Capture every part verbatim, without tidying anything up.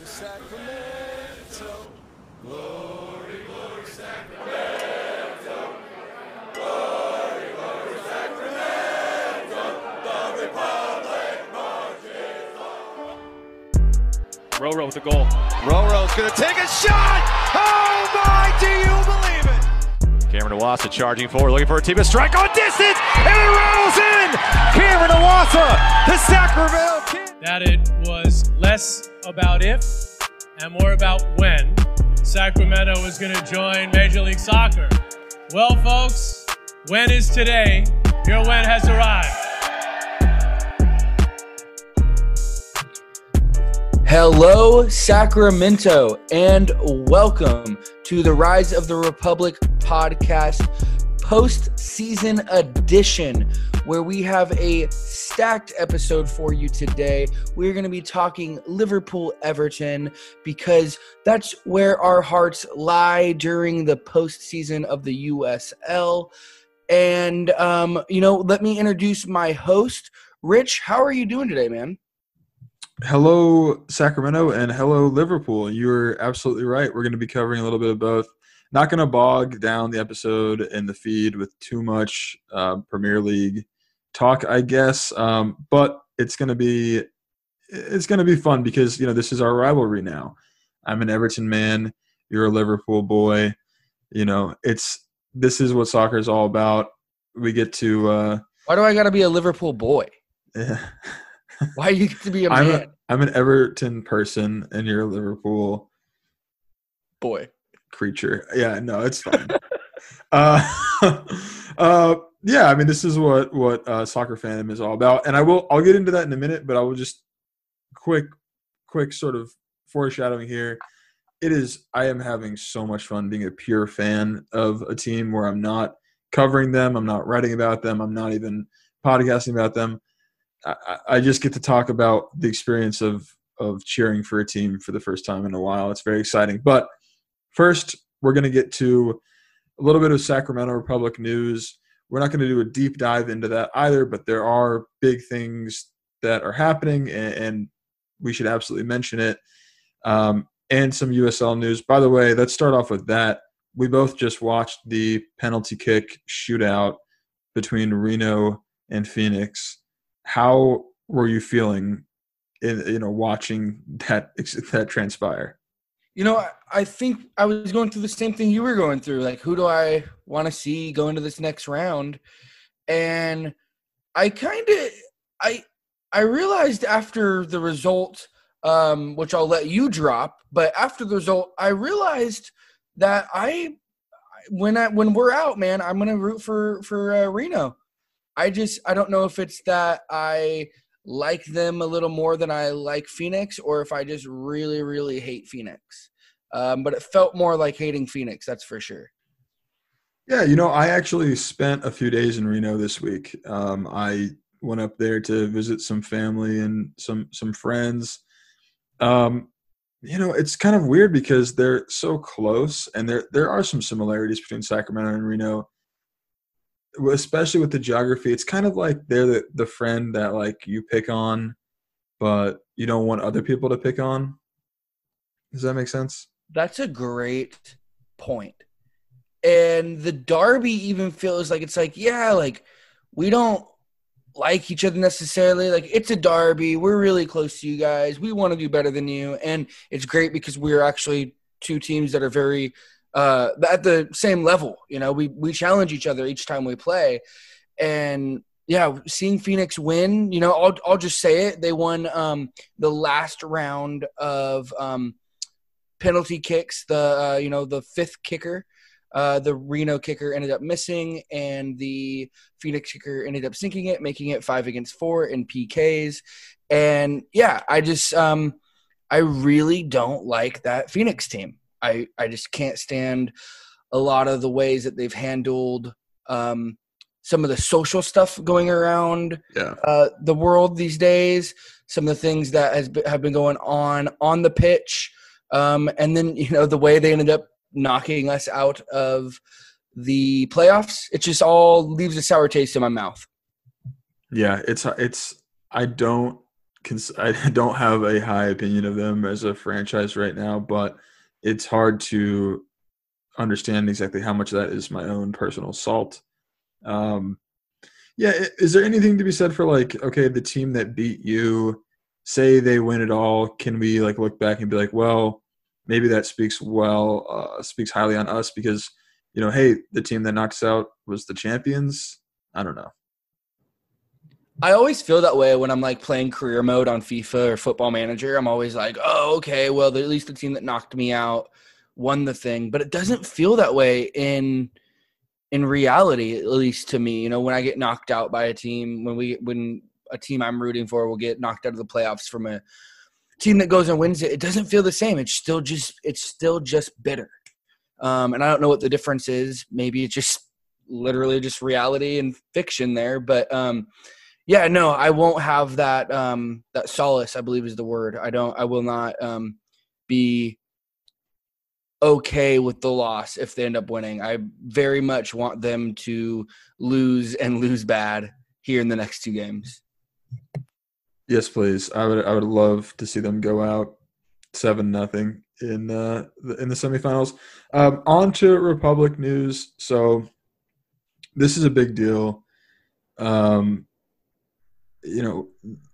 Sacramento. Glory, glory, Sacramento. Glory, glory, Sacramento. The Republic marches on. Roro with the goal. Roro's going to take a shot. Oh, my, do you believe it? Cameron Iwasa charging forward, looking for a team to strike on distance, and it rolls in! Cameron Iwasa, the Sacramento Kings! That it was less about if and more about when Sacramento was going to join Major League Soccer. Well, folks, when is today? Your when has arrived. Hello, Sacramento, and welcome to the Rise of the Republic podcast post-season edition, where we have a stacked episode for you today. We're going to be talking Liverpool-Everton because that's where our hearts lie during the postseason of the U S L. And, um, you know, let me introduce my host, Rich. How are you doing today, man? Hello, Sacramento, and hello, Liverpool. You're absolutely right. We're going to be covering a little bit of both. Not going to bog down the episode and the feed with too much uh, Premier League talk, I guess, um, but it's going to be it's going to be fun because you know this is our rivalry now. I'm an Everton man. You're a Liverpool boy. You know, it's this is what soccer is all about. We get to. Uh, Why do I got to be a Liverpool boy? Yeah. Why do you get to be a I'm man? A, I'm an Everton person, and you're a Liverpool boy creature. Yeah, no, it's fine. uh, uh, yeah, I mean, this is what what uh, soccer fandom is all about, and I will I'll get into that in a minute, but I will just quick quick sort of foreshadowing here. It is I am having so much fun being a pure fan of a team where I'm not covering them, I'm not writing about them, I'm not even podcasting about them. I, I just get to talk about the experience of of cheering for a team for the first time in a while. It's very exciting. But first, we're going to get to a little bit of Sacramento Republic news. We're not going to do a deep dive into that either, but there are big things that are happening, and, and we should absolutely mention it. Um, and some U S L news. By the way, let's start off with that. We both just watched the penalty kick shootout between Reno and Phoenix. How were you feeling in, you know, watching that that transpire? You know, I, I think I was going through the same thing you were going through. Like, who do I want to see go into this next round? And I kind of I I realized after the result, um, which I'll let you drop, but after the result, I realized that I when I when we're out, man, I'm gonna root for for uh, Reno. I just I don't know if it's that I like them a little more than I like Phoenix, or if I just really, really hate Phoenix. Um, but it felt more like hating Phoenix, that's for sure. Yeah, you know, I actually spent a few days in Reno this week. Um, I went up there to visit some family and some some friends. Um, you know, it's kind of weird because they're so close, and there there are some similarities between Sacramento and Reno. Especially with the geography, it's kind of like they're the, the friend that like you pick on, but you don't want other people to pick on. Does that make sense? That's a great point. And the derby even feels like it's like, yeah, like we don't like each other necessarily. Like it's a derby. We're really close to you guys. We want to do better than you. And it's great because we're actually two teams that are very – uh at the same level. You know, we we challenge each other each time we play. And yeah, seeing Phoenix win, you know, I'll I'll just say it, they won um the last round of um penalty kicks. The uh, you know, the fifth kicker, uh the Reno kicker ended up missing, and the Phoenix kicker ended up sinking it, making it five against four in P Ks. And yeah, I just um I really don't like that Phoenix team. I, I just can't stand a lot of the ways that they've handled um, some of the social stuff going around yeah. uh, the world these days, some of the things that has been, have been going on on the pitch, um, and then, you know, the way they ended up knocking us out of the playoffs. It just all leaves a sour taste in my mouth. Yeah, it's it's I don't cons- I don't have a high opinion of them as a franchise right now, but it's hard to understand exactly how much of that is my own personal salt. Um, yeah, i- is there anything to be said for like, okay, the team that beat you, say they win it all, can we like look back and be like, well, maybe that speaks well, uh, speaks highly on us because, you know, hey, the team that knocked us out was the champions. I don't know. I always feel that way when I'm like playing career mode on FIFA or Football Manager. I'm always like, oh, okay, well, at least the team that knocked me out won the thing. But it doesn't feel that way in in reality, at least to me. You know, when I get knocked out by a team, when we when a team I'm rooting for will get knocked out of the playoffs from a team that goes and wins it, it doesn't feel the same. It's still just it's still just bitter. Um, and I don't know what the difference is. Maybe it's just literally just reality and fiction there. But um, yeah, no, I won't have that um, that solace, I believe is the word. I don't I will not um, be okay with the loss if they end up winning. I very much want them to lose and lose bad here in the next two games. Yes, please. I would I would love to see them go out seven nothing in uh, the in the semifinals. Um, on to Republic news. So this is a big deal. Um, you know,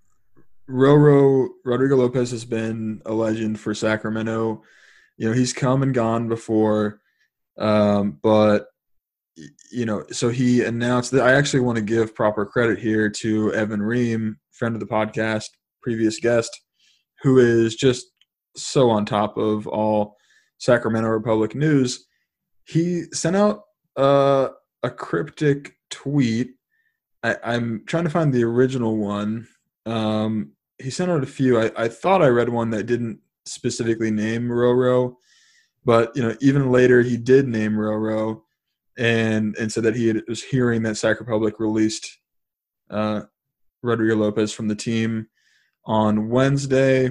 Roro Rodrigo Lopez has been a legend for Sacramento. You know, he's come and gone before, um, but you know, so he announced that I actually want to give proper credit here to Evan Ream, friend of the podcast, previous guest, who is just so on top of all Sacramento Republic news. He sent out uh, a cryptic tweet. I, I'm trying to find the original one. Um, he sent out a few. I, I thought I read one that didn't specifically name Roro, but you know, even later he did name Roro. And and said that he had, was hearing that Sac Republic released uh, Rodrigo Lopez from the team on Wednesday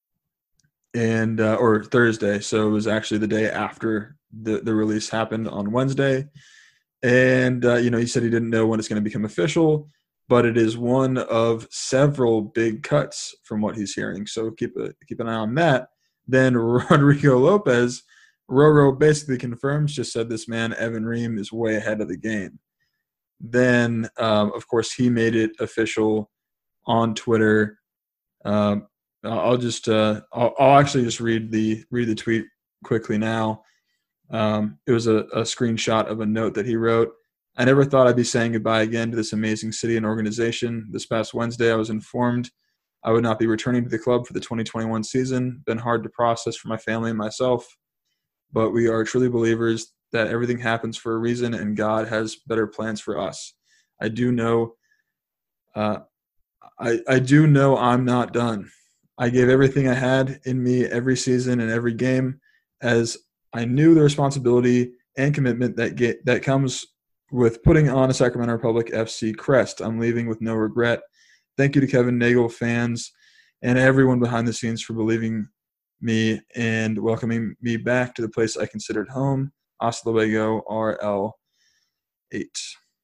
and uh, or Thursday. So it was actually the day after the, the release happened on Wednesday. And, uh, you know, he said he didn't know when it's going to become official, but it is one of several big cuts from what he's hearing. So keep a, keep an eye on that. Then Rodrigo Lopez – Roro basically confirms, just said this man, Evan Ream, is way ahead of the game. Then, um, of course, he made it official on Twitter. Um, I'll just, uh, I'll, I'll actually just read the read the tweet quickly now. Um, it was a, a screenshot of a note that he wrote. I never thought I'd be saying goodbye again to this amazing city and organization. This past Wednesday, I was informed I would not be returning to the club for the twenty twenty-one season. Been hard to process for my family and myself. But we are truly believers that everything happens for a reason and God has better plans for us. I do know uh, I, I do know I'm not done. I gave everything I had in me every season and every game as I knew the responsibility and commitment that get, that comes with putting on a Sacramento Republic F C crest. I'm leaving with no regret. Thank you to Kevin Nagel, fans, and everyone behind the scenes for believing me and welcoming me back to the place I considered home. Hasta luego, R L eight.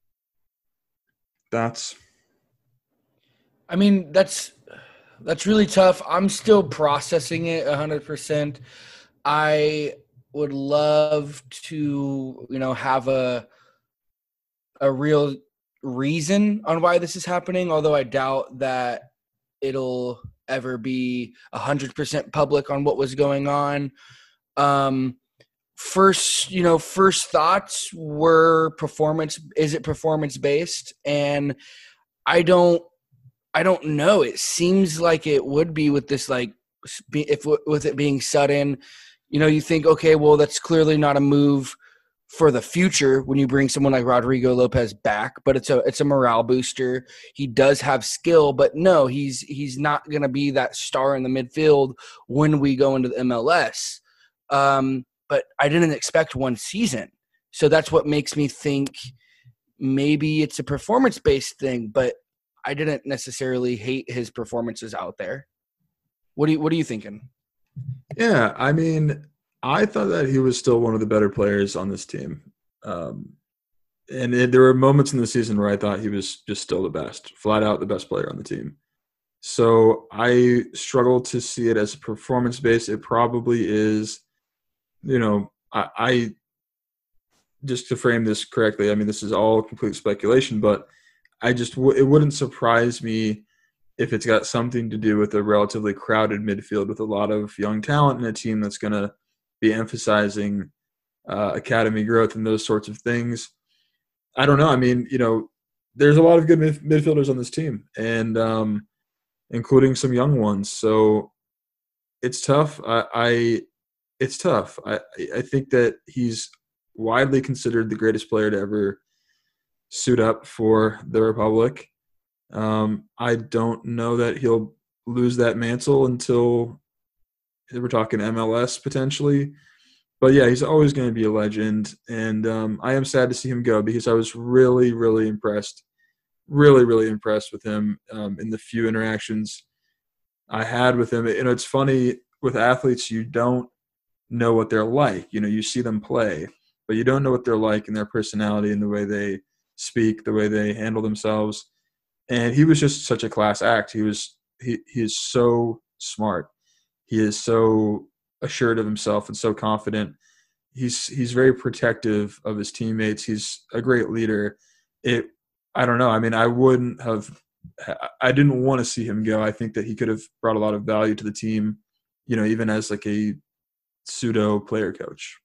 That's. I mean, that's that's really tough. I'm still processing it one hundred percent. I would love to, you know, have a a real reason on why this is happening, although I doubt that it'll ever be one hundred percent public on what was going on. Um, first, you know, first thoughts were performance. Is it performance based? And I don't, I don't know. It seems like it would be with this, like, if with it being sudden, you know, you think, okay, well, that's clearly not a move for the future when you bring someone like Rodrigo Lopez back, but it's a it's a morale booster. He does have skill, but no, he's he's not going to be that star in the midfield when we go into the M L S. Um, but I didn't expect one season, so that's what makes me think maybe it's a performance-based thing. But I didn't necessarily hate his performances out there. What do you what are you thinking? Yeah, I mean, I thought that he was still one of the better players on this team. Um, and it, there were moments in the season where I thought he was just still the best, flat out the best player on the team. So I struggle to see it as performance based. It probably is, you know, I, I just to frame this correctly, I mean, this is all complete speculation, but I just, w- it wouldn't surprise me if it's got something to do with a relatively crowded midfield with a lot of young talent and a team that's going to be emphasizing uh, academy growth and those sorts of things. I don't know. I mean, you know, there's a lot of good mid- midfielders on this team, and um, including some young ones. So it's tough. I, I it's tough. I, I think that he's widely considered the greatest player to ever suit up for the Republic. Um, I don't know that he'll lose that mantle until we're talking M L S potentially. But, yeah, he's always going to be a legend. And um, I am sad to see him go because I was really, really impressed, really, really impressed with him um, in the few interactions I had with him. You know, it's funny with athletes, you don't know what they're like. You know, you see them play, but you don't know what they're like in their personality and the way they speak, the way they handle themselves. And he was just such a class act. He was he he is so smart. He is so assured of himself and so confident. He's he's very protective of his teammates. He's a great leader. It I don't know. I mean, I wouldn't have I didn't want to see him go. I think that he could have brought a lot of value to the team, you know, even as like a pseudo player coach.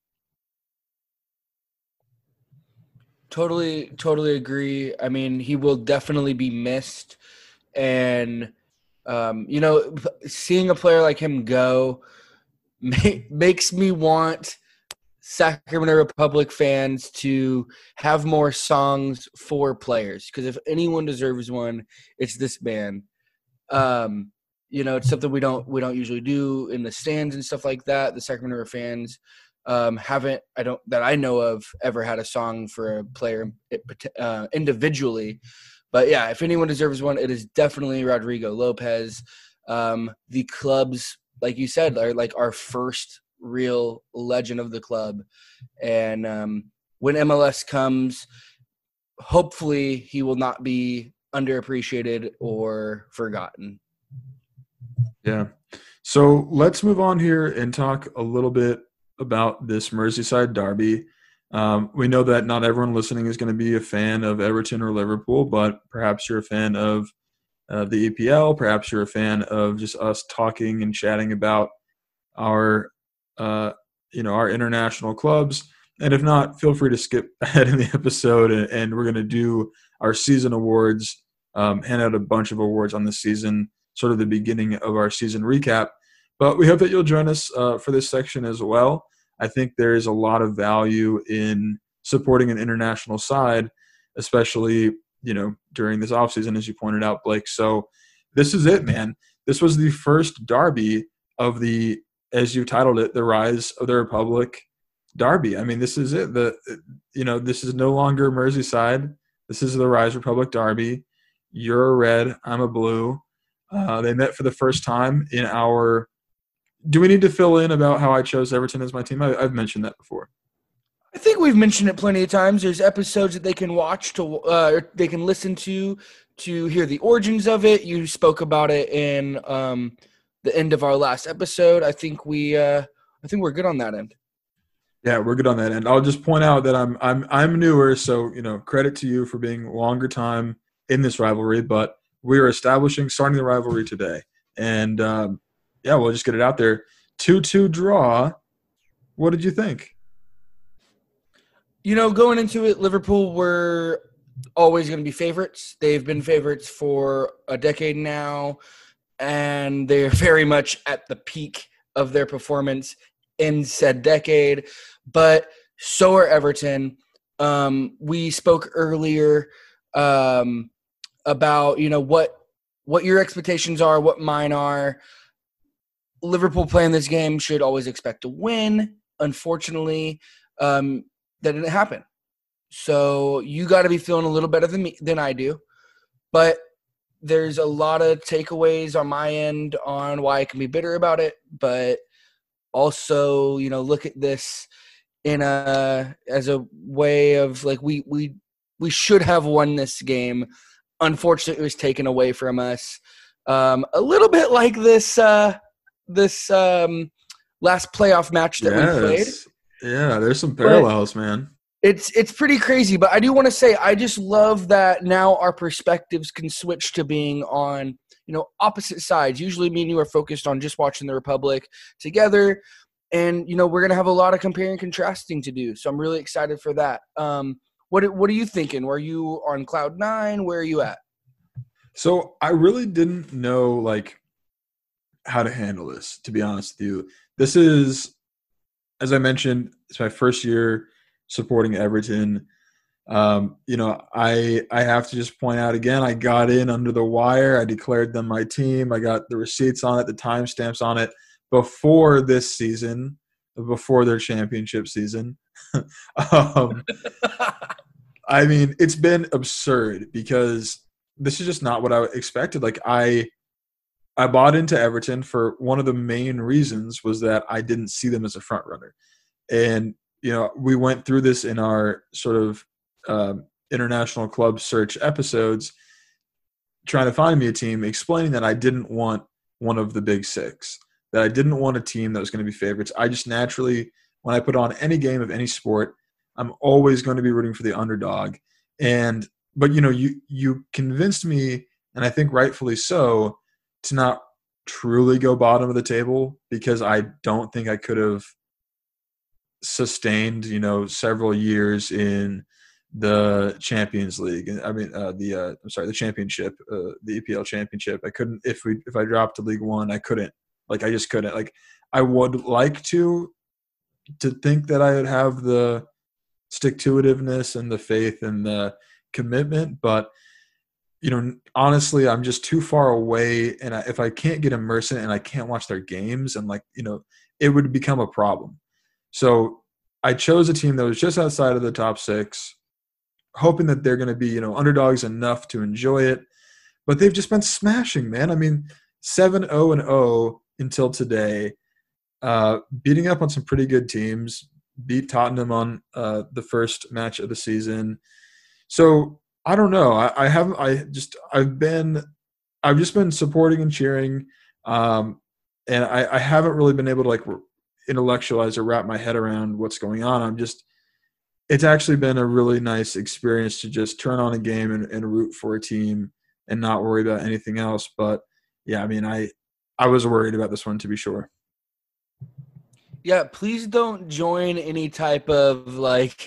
Totally, totally agree. I mean, he will definitely be missed. And, um, you know, seeing a player like him go make, makes me want Sacramento Republic fans to have more songs for players. Because if anyone deserves one, it's this man. Um, you know, it's something we don't we don't usually do in the stands and stuff like that. The Sacramento fans um, haven't, I don't that I know of, ever had a song for a player uh, individually. But yeah, if anyone deserves one, it is definitely Rodrigo Lopez. Um, the club's, like you said, are like our first real legend of the club. And um, when M L S comes, hopefully he will not be underappreciated or forgotten. Yeah. So let's move on here and talk a little bit about this Merseyside derby. Um, we know that not everyone listening is going to be a fan of Everton or Liverpool, but perhaps you're a fan of uh, the E P L. Perhaps you're a fan of just us talking and chatting about our, uh, you know, our international clubs. And if not, feel free to skip ahead in the episode, and, and we're going to do our season awards, um, hand out a bunch of awards on the season, sort of the beginning of our season recap. But we hope that you'll join us uh, for this section as well. I think there is a lot of value in supporting an international side, especially, you know, during this offseason, as you pointed out, Blake. So this is it, man. This was the first derby of the, as you titled it, the Rise of the Republic derby. I mean, this is it. The, you know, this is no longer Merseyside. This is the Rise Republic derby. You're a red, I'm a blue. Uh, they met for the first time in our – do we need to fill in about how I chose Everton as my team? I, I've mentioned that before. I think we've mentioned it plenty of times. There's episodes that they can watch to uh, – they can listen to to hear the origins of it. You spoke about it in um, the end of our last episode. I think we uh, – I think we're good on that end. Yeah, we're good on that end. I'll just point out that I'm I'm I'm newer, so, you know, credit to you for being longer time in this rivalry, but – we are establishing, starting the rivalry today. And, um, yeah, we'll just get it out there. two two draw. What did you think? You know, going into it, Liverpool were always going to be favorites. They've been favorites for a decade now, and they're very much at the peak of their performance in said decade. But so are Everton. Um, we spoke earlier um, – about, you know, what what your expectations are, what mine are. Liverpool playing this game should always expect to win. Unfortunately, um, that didn't happen. So you got to be feeling a little better than me than I do. But there's a lot of takeaways on my end on why I can be bitter about it. But also, you know, look at this in a as a way of like we we we should have won this game. Unfortunately, it was taken away from us. Um, a little bit like this uh, this um, last playoff match that yes. we played. Yeah, there's some parallels, but man. It's it's pretty crazy, but I do want to say I just love that now our perspectives can switch to being on, you know, opposite sides. Usually me and you are focused on just watching the Republic together, and, you know, we're going to have a lot of comparing and contrasting to do. So I'm really excited for that. Um, what what are you thinking? Were you on cloud nine? Where are you at? So I really didn't know, like, how to handle this, to be honest with you. This is, as I mentioned, it's my first year supporting Everton. Um, you know, I I have to just point out again, I got in under the wire. I declared them my team. I got the receipts on it, the timestamps on it before this season, before their championship season. um, I mean, it's been absurd because this is just not what I expected. Like, I I bought into Everton for one of the main reasons was that I didn't see them as a front runner. And, you know, we went through this in our sort of um, international club search episodes, trying to find me a team, explaining that I didn't want one of the big six, that I didn't want a team that was going to be favorites. I just naturally, when I put on any game of any sport, I'm always going to be rooting for the underdog. And, but, you know, you, you convinced me, and I think rightfully so, to not truly go bottom of the table, because I don't think I could have sustained, you know, several years in the Champions League. I mean, uh, the uh, I'm sorry, the championship, uh, the E P L championship. I couldn't if we if I dropped to League One, I couldn't. Like, I just couldn't. Like, I would like to to think that I would have the stick-to-itiveness and the faith and the commitment, but, you know, honestly, I'm just too far away, and I, if I can't get immersed in it and I can't watch their games, and, like, you know, it would become a problem. So I chose a team that was just outside of the top six, hoping that they're going to be, you know, underdogs enough to enjoy it. But they've just been smashing, man. I mean, seven oh and oh until today, uh, beating up on some pretty good teams, beat Tottenham on uh, the first match of the season. So I don't know. I, I haven't. I just. I've been. I've just been supporting and cheering, um, and I, I haven't really been able to, like, intellectualize or wrap my head around what's going on. I'm just. It's actually been a really nice experience to just turn on a game and, and root for a team and not worry about anything else. But yeah, I mean, I I was worried about this one, to be sure. Yeah, please don't join any type of, like,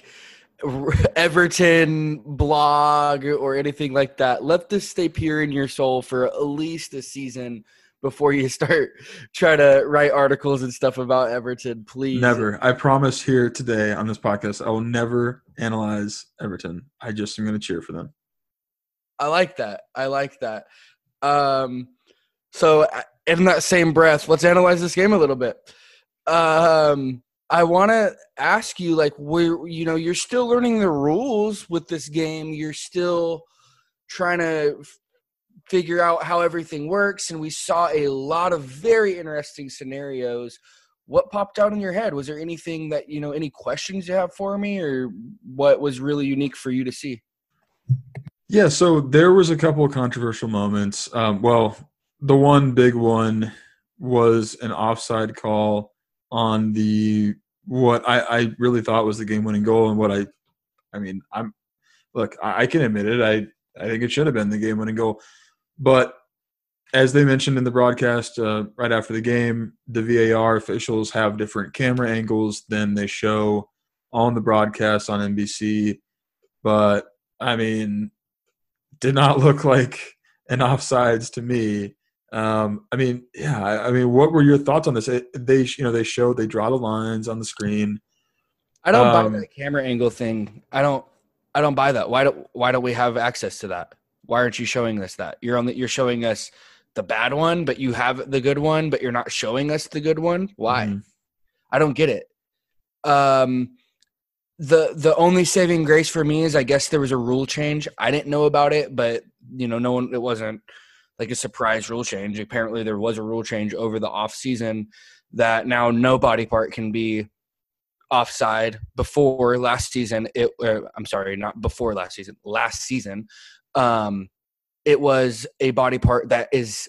Everton blog or anything like that. Let this stay pure in your soul for at least a season before you start trying to write articles and stuff about Everton, please. Never. I promise here today on this podcast, I will never analyze Everton. I just am going to cheer for them. I like that. I like that. Um, so in that same breath, let's analyze this game a little bit. Um, I want to ask you, like, where, you know, you're still learning the rules with this game. You're still trying to f- figure out how everything works. And we saw a lot of very interesting scenarios. What popped out in your head? Was there anything that, you know, any questions you have for me, or what was really unique for you to see? Yeah, so there was a couple of controversial moments. Um, well, the one big one was an offside call on the what I, I really thought was the game-winning goal, and what I, I mean, I'm look, I, I can admit it. I I think it should have been the game-winning goal, but as they mentioned in the broadcast uh, right after the game, the V A R officials have different camera angles than they show on the broadcast on N B C. But I mean, did not look like an offsides to me. Um, I mean, yeah. I, I mean, what were your thoughts on this? It, they, you know, they show they draw the lines on the screen. I don't Um, buy that camera angle thing. I don't. I don't buy that. Why don't Why don't we have access to that? Why aren't you showing us that? You're on the, You're showing us the bad one, but you have the good one, but you're not showing us the good one. Why? Mhm. I don't get it. Um, the the only saving grace for me is, I guess, there was a rule change. I didn't know about it, but, you know, no one. It wasn't like a surprise rule change. Apparently, there was a rule change over the off season that now no body part can be offside. Before last season, it uh, I'm sorry, not before last season. Last season, um, it was a body part that is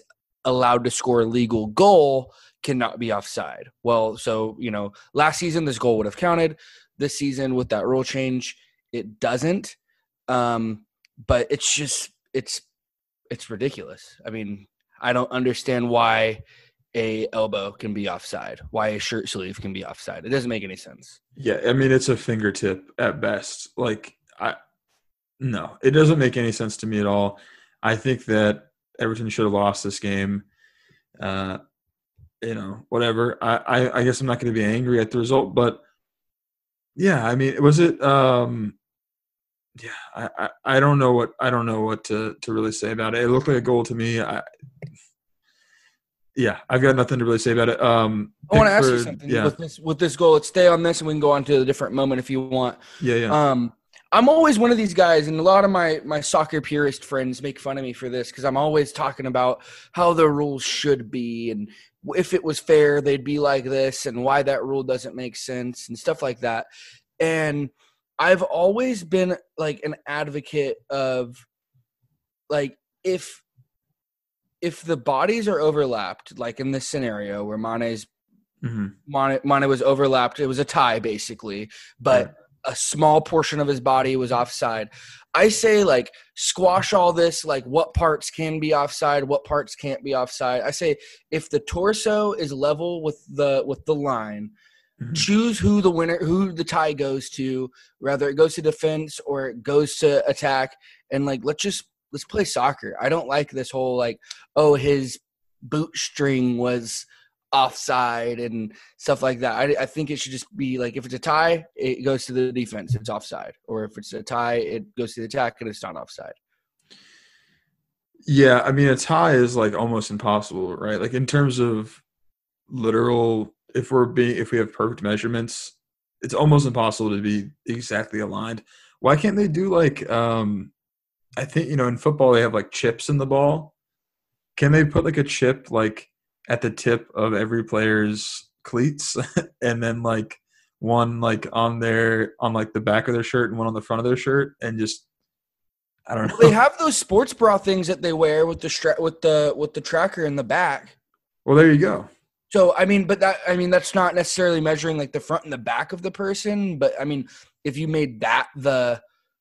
allowed to score a legal goal cannot be offside. Well, so, you know, last season this goal would have counted. This season with that rule change, it doesn't. Um, but it's just it's it's ridiculous. I mean, I don't understand why a elbow can be offside, why a shirt sleeve can be offside. It doesn't make any sense. Yeah, I mean, it's a fingertip at best. Like, I no, it doesn't make any sense to me at all. I think that Everton should have lost this game. Uh, you know, whatever. I, I, I guess I'm not going to be angry at the result, but yeah, I mean, was it? Um, yeah, I, I, I don't know what I don't know what to, to really say about it. It looked like a goal to me. I, yeah, I've got nothing to really say about it. Um, I want to ask you Pickford, something yeah. with this with this goal. Let's stay on this, and we can go on to a different moment if you want. Yeah, yeah. Um, I'm always one of these guys, and a lot of my my soccer purist friends make fun of me for this because I'm always talking about how the rules should be, and if it was fair, they'd be like this, and why that rule doesn't make sense, and stuff like that. And I've always been like an advocate of like if if the bodies are overlapped, like in this scenario where Mane's Mm-hmm. Mane, Mane was overlapped, it was a tie basically, but Right. a small portion of his body was offside. I say like squash all this, like what parts can be offside, what parts can't be offside. I say if the torso is level with the with the line, Mhm. choose who the winner, who the tie goes to, whether it goes to defense or it goes to attack, and like let's just let's play soccer. I don't like this whole like, oh, his bootstring was offside and stuff like that. I, I think it should just be like if it's a tie, it goes to the defense, it's offside, or if it's a tie, it goes to the attack and it's not offside. Yeah, I mean, a tie is like almost impossible, right? Like in terms of literal, if we're being, if we have perfect measurements, it's almost impossible to be exactly aligned. Why can't they do like, um, I think, you know, in football, they have like chips in the ball. Can they put like a chip like at the tip of every player's cleats and then like one like on their, on like the back of their shirt and one on the front of their shirt and just, I don't know. They have those sports bra things that they wear with the stra- with the with the tracker in the back. Well, there you go. So I mean, but that I mean that's not necessarily measuring like the front and the back of the person, but I mean if you made that the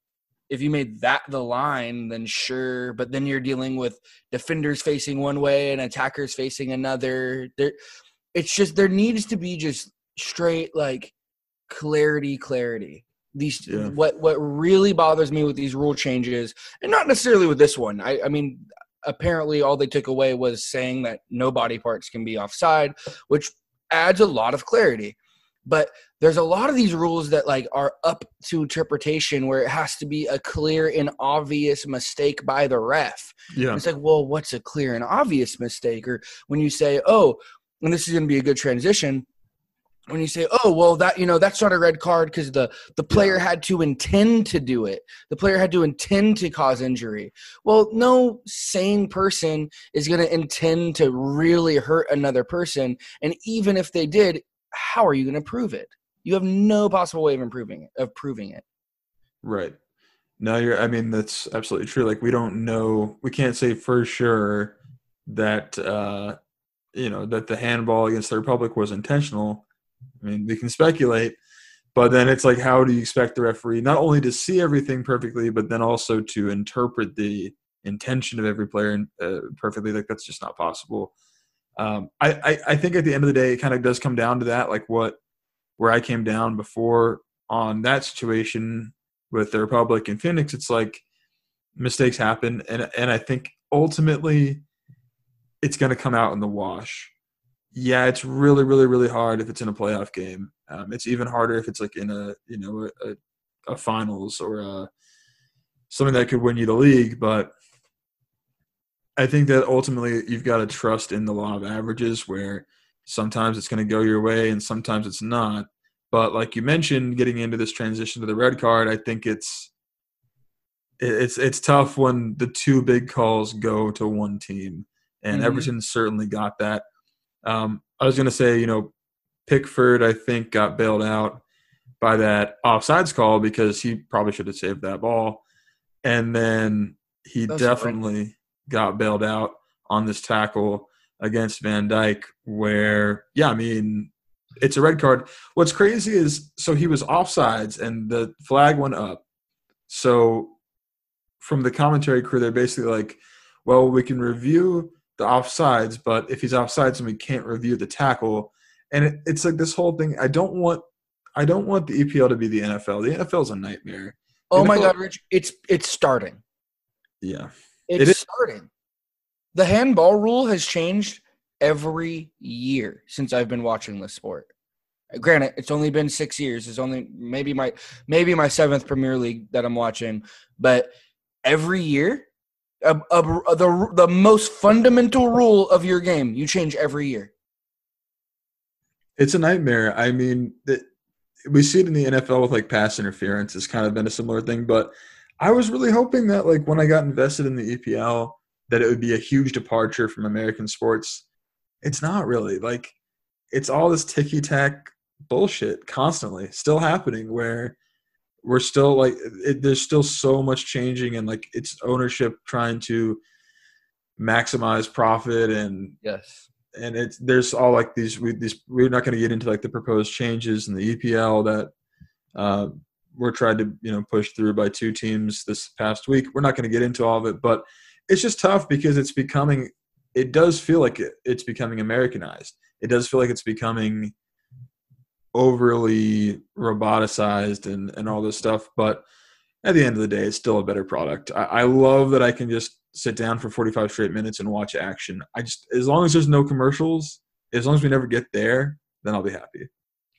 if you made that the line, then sure. But then you're dealing with defenders facing one way and attackers facing another. There, it's just there needs to be just straight like clarity, clarity. These Yeah. what what really bothers me with these rule changes, and not necessarily with this one. I, I mean, apparently all they took away was saying that no body parts can be offside, which adds a lot of clarity. But there's a lot of these rules that like are up to interpretation where it has to be a clear and obvious mistake by the ref. Yeah. It's like, well, what's a clear and obvious mistake? Or when you say, oh, and this is going to be a good transition, when you say, oh, well, that, you know, that's not a red card because the, the player had to intend to do it. The player had to intend to cause injury. Well, no sane person is going to intend to really hurt another person. And even if they did, how are you going to prove it? You have no possible way of improving it, of proving it. Right. No, you're, I mean, that's absolutely true. Like, we don't know, we can't say for sure that, uh, you know, that the handball against the Republic was intentional. I mean, we can speculate, but then it's like, how do you expect the referee not only to see everything perfectly, but then also to interpret the intention of every player uh, perfectly? Like, that's just not possible. Um, I, I, I think at the end of the day, it kind of does come down to that, like what, where I came down before on that situation with the Republic and Phoenix. It's like mistakes happen. And, and I think ultimately it's going to come out in the wash. Yeah, it's really, really, really hard if it's in a playoff game. Um, it's even harder if it's like in a, you know, a, a finals or a, something that could win you the league. But I think that ultimately you've got to trust in the law of averages where sometimes it's going to go your way and sometimes it's not. But like you mentioned, getting into this transition to the red card, I think it's it's it's tough when the two big calls go to one team. And Mhm. Everton certainly got that. Um, I was going to say, you know, Pickford, I think, got bailed out by that offsides call because he probably should have saved that ball. And then he That's definitely got bailed out on this tackle. against Van Dijk where, yeah, I mean, it's a red card. What's crazy is, so he was offsides and the flag went up. So from the commentary crew, they're basically like, well, we can review the offsides, but if he's offsides, then we can't review the tackle. And it, it's like this whole thing. I don't want, I don't want the E P L to be the N F L. The N F L is a nightmare. Oh The my N F L God, Rich! It's it's starting. Yeah, It's It is- starting. The handball rule has changed every year since I've been watching this sport. Granted, it's only been six years. It's only maybe my maybe my seventh Premier League that I'm watching, but every year, a, a, the the most fundamental rule of your game you change every year. It's a nightmare. I mean, it, we see it in the N F L with like pass interference. It's kind of been a similar thing, but I was really hoping that like when I got invested in the E P L, that it would be a huge departure from American sports. It's not really. Like, it's all this ticky-tack bullshit constantly still happening where we're still like it, there's still so much changing and like it's ownership trying to maximize profit and Yes. and it's there's all like these we these we're not going to get into like the proposed changes in the E P L that uh, we're trying to you know push through by two teams this past week. We're not going to get into all of it, but it's just tough because it's becoming it does feel like it, it's becoming Americanized. It does feel like it's becoming overly roboticized and, and all this stuff. But at the end of the day, it's still a better product. I, I love that I can just sit down for forty-five straight minutes and watch action. I just, as long as there's no commercials, as long as we never get there, then I'll be happy.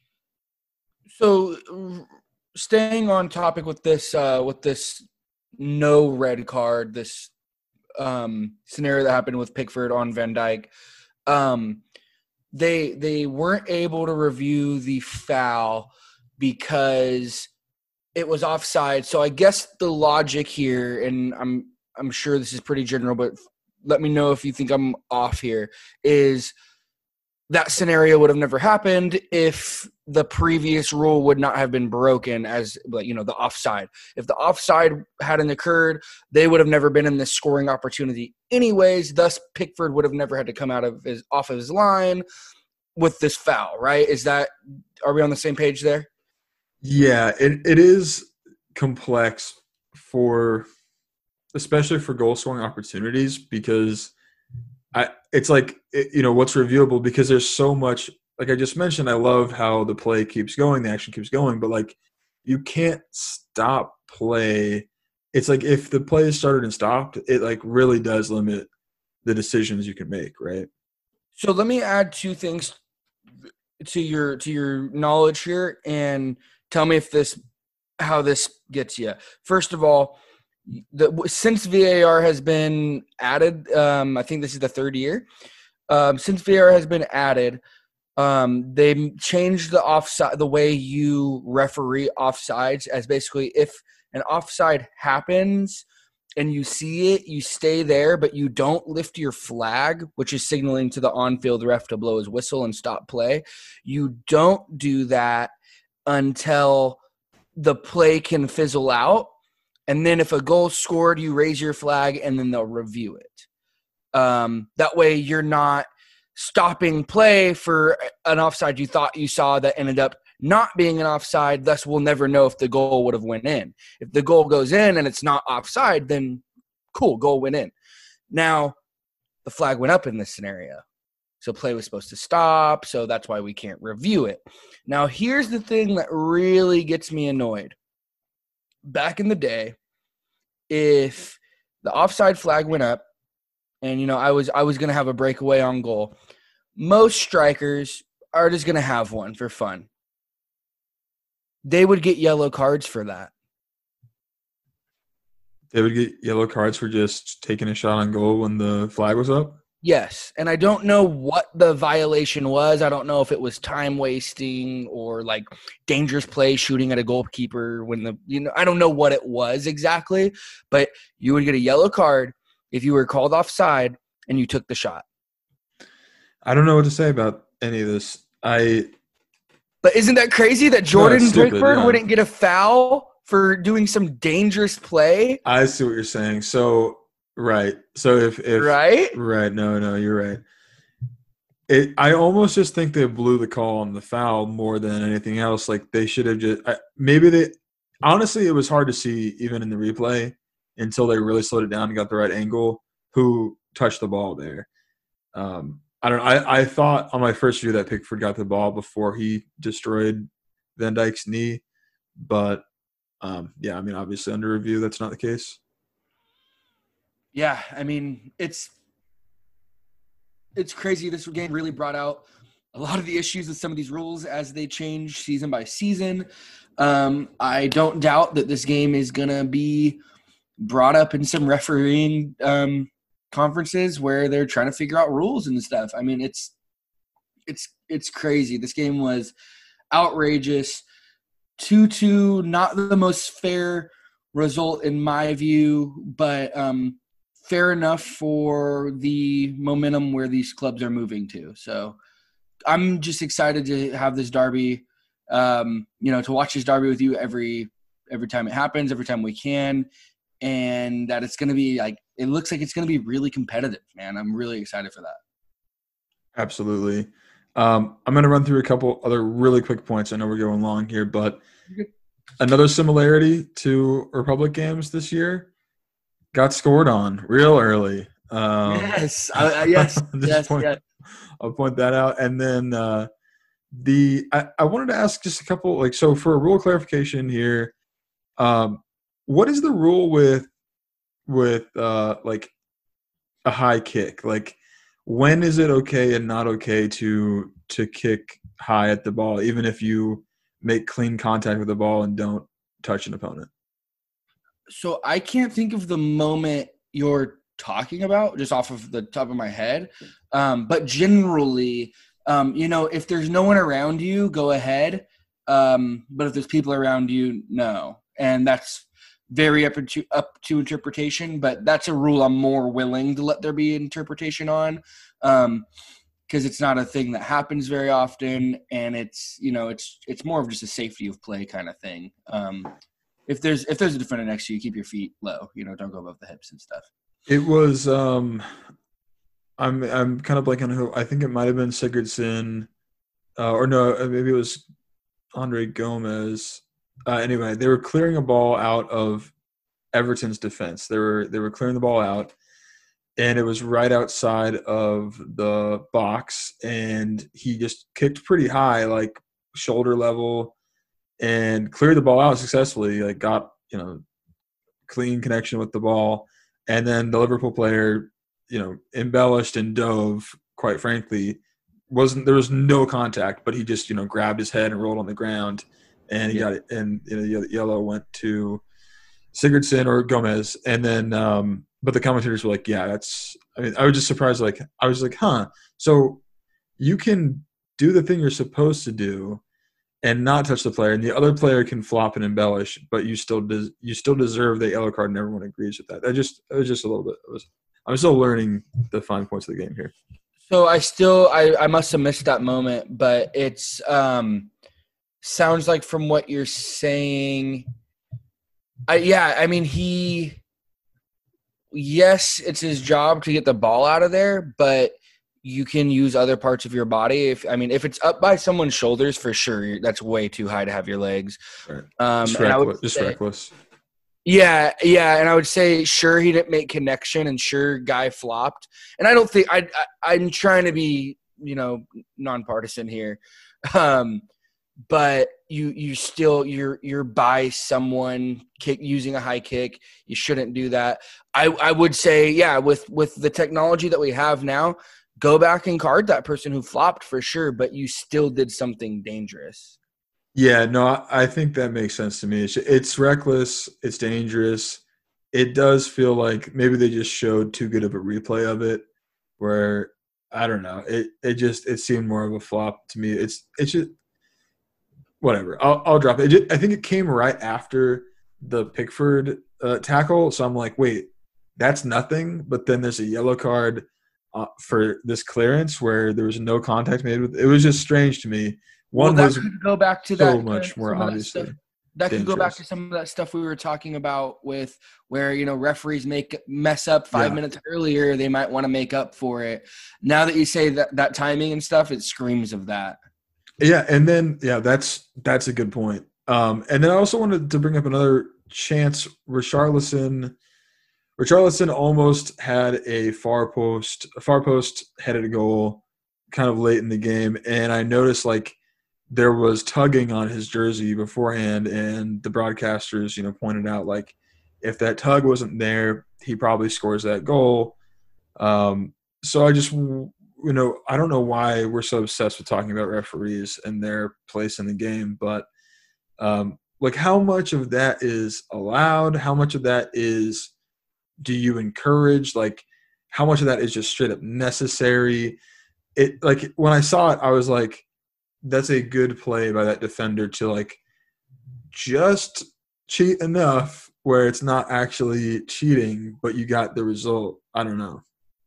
So, staying on topic with this, uh, with this no red card, this um, scenario that happened with Pickford on Van Dijk, um, they they weren't able to review the foul because it was offside. So I guess the logic here, and I'm I'm sure this is pretty general, but let me know if you think I'm off here, is that scenario would have never happened if the previous rule would not have been broken as, you know, the offside. If the offside hadn't occurred, they would have never been in this scoring opportunity anyways. Thus, Pickford would have never had to come out of his off of his line with this foul, right? Is that – are we on the same page there? Yeah, it, it is complex for – especially for goal-scoring opportunities because I it's like, it, you know, what's reviewable because there's so much – like I just mentioned, I love how the play keeps going, the action keeps going, but, like, you can't stop play. It's like if the play is started and stopped, it, like, really does limit the decisions you can make, right? So let me add two things to your to your knowledge here and tell me if this how this gets you. First of all, the, since V A R has been added, um, I think this is the third year. Um, since V A R has been added, um, they changed the offside, the way you referee offsides, as basically if an offside happens and you see it, you stay there, but you don't lift your flag, which is signaling to the on-field ref to blow his whistle and stop play. You don't do that until the play can fizzle out. And then if a goal's scored, you raise your flag and then they'll review it. Um, that way you're not stopping play for an offside you thought you saw that ended up not being an offside. Thus, we'll never know if the goal would have went in. If the goal goes in and it's not offside, then cool, goal went in. Now, the flag went up in this scenario. So play was supposed to stop, so that's why we can't review it. Now, here's the thing that really gets me annoyed. Back in the day, if the offside flag went up and, you know, I was I was going to have a breakaway on goal, most strikers are just going to have one for fun. They would get yellow cards for that. They would get yellow cards for just taking a shot on goal when the flag was up? Yes, and I don't know what the violation was. I don't know if it was time wasting or like dangerous play, shooting at a goalkeeper when the you know I don't know what it was exactly, but you would get a yellow card if you were called offside and you took the shot. I don't know what to say about any of this. I But isn't that crazy that Jordan No, stupid, Pickford yeah. wouldn't get a foul for doing some dangerous play? I see what you're saying. So right. So if if Right? right, no, no, you're right. It, I almost just think they blew the call on the foul more than anything else. Like they should have just I, maybe they. Honestly, it was hard to see even in the replay until they really slowed it down and got the right angle. Who touched the ball there? Um, I don't know. I, I thought on my first view that Pickford got the ball before he destroyed Van Dijk's knee, but um, yeah, I mean, obviously under review, that's not the case. Yeah, I mean, it's it's crazy. This game really brought out a lot of the issues with some of these rules as they change season by season. Um, I don't doubt that this game is going to be brought up in some refereeing um, conferences where they're trying to figure out rules and stuff. I mean, it's it's it's crazy. This game was outrageous. two two, not the most fair result in my view, but um, fair enough for the momentum where these clubs are moving to. So I'm just excited to have this derby, um, you know, to watch this derby with you every every time it happens, every time we can, and that it's going to be like – it looks like it's going to be really competitive, man. I'm really excited for that. Absolutely. Um, I'm going to run through a couple other really quick points. I know we're going long here, but another similarity to Republic games this year, got scored on real early. Um, yes, uh, yes, yes, point, yes. I'll point that out. And then uh, the I, I wanted to ask just a couple, like, so for a rule clarification here, um, what is the rule with with uh, like a high kick? Like, when is it okay and not okay to to kick high at the ball, even if you make clean contact with the ball and don't touch an opponent? So I can't think of the moment you're talking about just off of the top of my head. Um, but generally, um, you know, if there's no one around you, go ahead. Um, but if there's people around you, no. And that's very up to, up to interpretation, but that's a rule I'm more willing to let there be interpretation on. Um, because it's not a thing that happens very often, and it's, you know, it's it's more of just a safety of play kind of thing. Um, if there's if there's a defender next to you, keep your feet low. You know, don't go above the hips and stuff. It was um, I'm I'm kind of blanking on who. I think it might have been Sigurdsson, uh, or no, maybe it was Andre Gomez. Uh, anyway, they were clearing a ball out of Everton's defense. They were they were clearing the ball out. And it was right outside of the box, and he just kicked pretty high, like shoulder level, and cleared the ball out successfully. Like got, you know, clean connection with the ball, and then the Liverpool player, you know, embellished and dove. Quite frankly, wasn't there was no contact, but he just, you know, grabbed his head and rolled on the ground, and he yeah. got it. And, you know, the yellow went to Sigurdsson or Gomez, and then. Um, But the commentators were like, yeah, that's – I mean, I was just surprised. Like, I was like, huh. So you can do the thing you're supposed to do and not touch the player, and the other player can flop and embellish, but you still des- you still deserve the yellow card, and everyone agrees with that. I just – it was just a little bit – it was. I'm still learning the fine points of the game here. So I still I, – I must have missed that moment, but it's um, sounds like from what you're saying – I yeah, I mean, he – yes, it's his job to get the ball out of there, but you can use other parts of your body. If I mean, if it's up by someone's shoulders, for sure, that's way too high to have your legs. Right. Um, just and reckless. I would Just say, reckless. Yeah, yeah, and I would say, sure, he didn't make connection, and sure, guy flopped. And I don't think I, I I'm trying to be, you know, nonpartisan here, um, but you you still you're you're by someone kick using a high kick. You shouldn't do that. I, I would say, yeah, with with the technology that we have now, go back and card that person who flopped for sure, but you still did something dangerous. Yeah, no, I think that makes sense to me. It's, it's reckless. It's dangerous. It does feel like maybe they just showed too good of a replay of it, where I don't know. It it just it seemed more of a flop to me. It's it's just. Whatever, I'll, I'll drop it. it just, I think it came right after the Pickford uh, tackle, so I'm like, wait, that's nothing. But then there's a yellow card uh, for this clearance where there was no contact made with. It was just strange to me. One well, that was could go back to so that, much uh, more obviously. That could go back dangerous. to some of that stuff we were talking about with where, you know, referees make mess up five Yeah. minutes earlier. They might want to make up for it. Now that you say that, that timing and stuff, it screams of that. Yeah, and then yeah, that's that's a good point. Um, and then I also wanted to bring up another chance. Richarlison, Richarlison almost had a far post, a far post headed goal, kind of late in the game, and I noticed like there was tugging on his jersey beforehand, and the broadcasters, you know, pointed out like if that tug wasn't there, he probably scores that goal. Um, so I just, you know, I don't know why we're so obsessed with talking about referees and their place in the game, but um, like how much of that is allowed? How much of that is do you encourage? Like how much of that is just straight up necessary? It like when I saw it, I was like, that's a good play by that defender to like just cheat enough where it's not actually cheating, but you got the result. I don't know.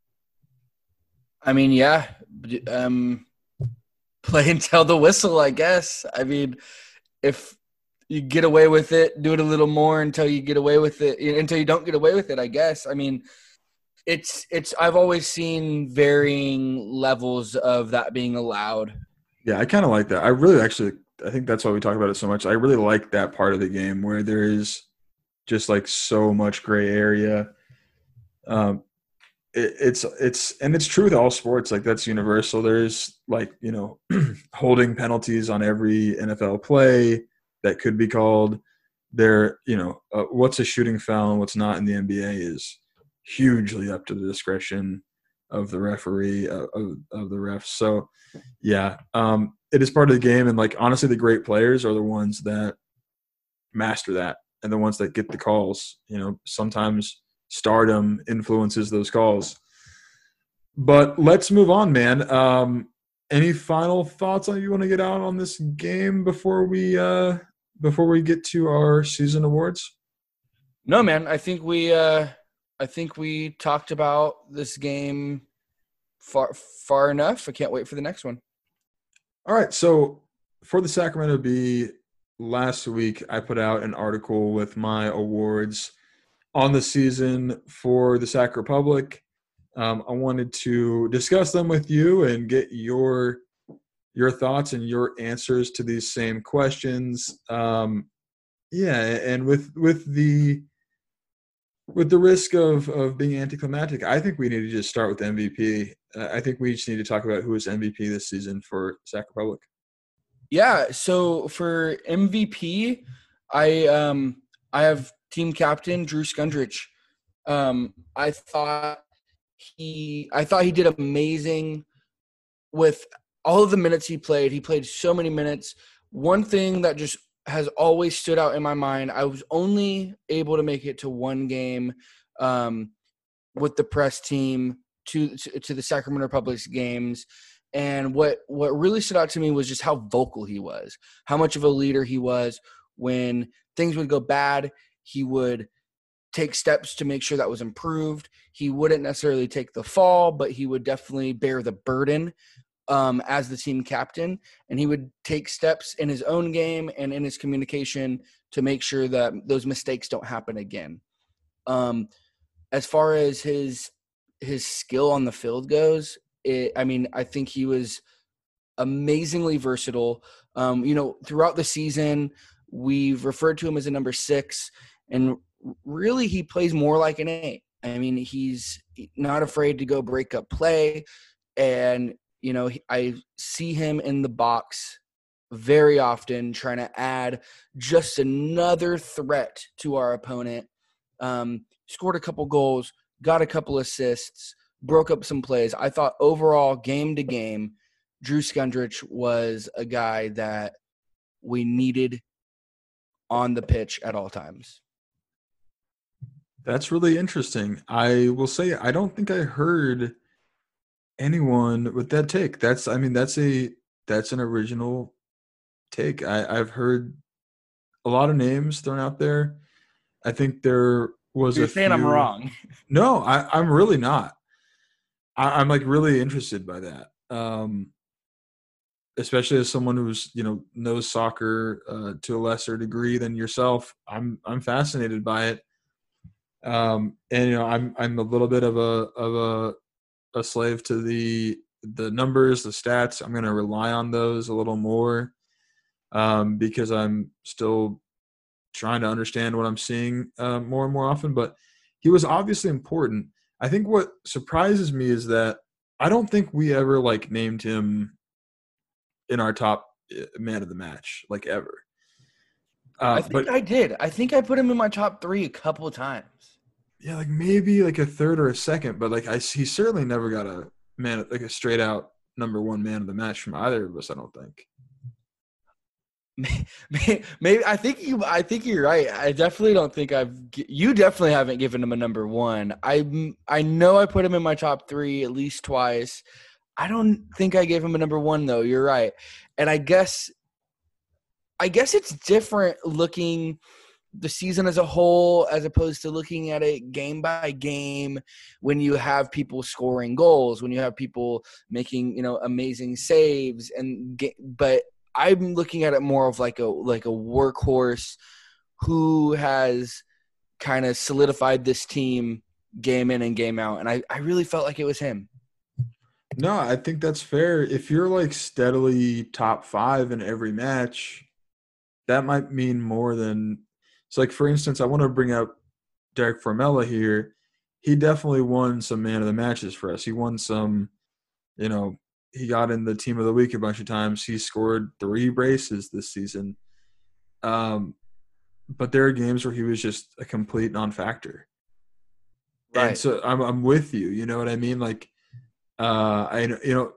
I mean, yeah, um, play until the whistle, I guess. I mean, if you get away with it, do it a little more until you get away with it, until you don't get away with it, I guess. I mean, it's it's. I've always seen varying levels of that being allowed. Yeah, I kind of like that. I really actually, I think that's why we talk about it so much. I really like that part of the game where there is just like so much gray area. Um, it, it's it's and it's true with all sports. Like that's universal. There's like you know holding penalties on every N F L play that could be called. There, you know, uh, what's a shooting foul and what's not in the N B A is hugely up to the discretion of the referee uh, of of the refs. So. Yeah, um, it is part of the game, and like honestly, the great players are the ones that master that, and the ones that get the calls. You know, sometimes stardom influences those calls. But let's move on, man. Um, any final thoughts that you want to get out on this game before we uh, before we get to our season awards? No, man. I think we uh, I think we talked about this game far far enough. I can't wait for the next one. All right, so for the Sacramento Bee, last week I put out an article with my awards on the season for the Sac Republic. Um, I wanted to discuss them with you and get your your thoughts and your answers to these same questions. Um, yeah, and with with the with the risk of of being anticlimactic, I think we need to just start with M V P. Uh, I think we just need to talk about who is M V P this season for Sac Republic. Yeah, so for M V P, I um I have team captain Drew Skundrich. Um, I thought he I thought he did amazing with all of the minutes he played. He played so many minutes. One thing that just has always stood out in my mind, I was only able to make it to one game um, with the press team to, to to the Sacramento Republic's games. And what, what really stood out to me was just how vocal he was, how much of a leader he was. When things would go bad, he would take steps to make sure that was improved. He wouldn't necessarily take the fall, but he would definitely bear the burden um, as the team captain. And he would take steps in his own game and in his communication to make sure that those mistakes don't happen again. Um, as far as his his skill on the field goes, It, I mean, I think he was amazingly versatile. Um, you know, throughout the season, we've referred to him as a number six, and really he plays more like an eight. I mean, he's not afraid to go break up play, and, you know, I see him in the box very often trying to add just another threat to our opponent. Um, scored a couple goals, got a couple assists, broke up some plays. I thought overall, game to game, Drew Skundrich was a guy that we needed on the pitch at all times. That's really interesting. I will say I don't think I heard anyone with that take. That's I mean that's a that's an original take. I, I've heard a lot of names thrown out there. I think there was You're a saying few, I'm wrong. No, I, I'm really not. I, I'm like really interested by that. Um, especially as someone who's you know knows soccer uh, to a lesser degree than yourself, I'm I'm fascinated by it. Um, and you know, I'm I'm a little bit of a of a a slave to the the numbers, the stats. I'm going to rely on those a little more um, because I'm still trying to understand what I'm seeing uh, more and more often. But he was obviously important. I think what surprises me is that I don't think we ever like named him in our top man of the match, like ever. Uh, I think but I did. I think I put him in my top three a couple of times. yeah, like maybe like a third or a second, but like I, he certainly never got a man, like a straight out number one man of the match from either of us. I don't think. Maybe, maybe I think you. I think you're right. I definitely don't think I've. You definitely haven't given him a number one. I I know I put him in my top three at least twice. I don't think I gave him a number one though. You're right, and I guess. I guess it's different looking the season as a whole as opposed to looking at it game by game when you have people scoring goals, when you have people making, you know, amazing saves and get, but I'm looking at it more of like a like a workhorse who has kind of solidified this team game in and game out, and I, I really felt like it was him. No, I think that's fair. If you're like steadily top five in every match, that might mean more than – so like for instance, I want to bring up Derek Formella here. He definitely won some man of the matches for us. He won some, you know, he got in the team of the week a bunch of times. He scored three braces this season. Um, but there are games where he was just a complete non-factor. Right. And so I'm I'm with you. You know what I mean? Like, uh, I you know,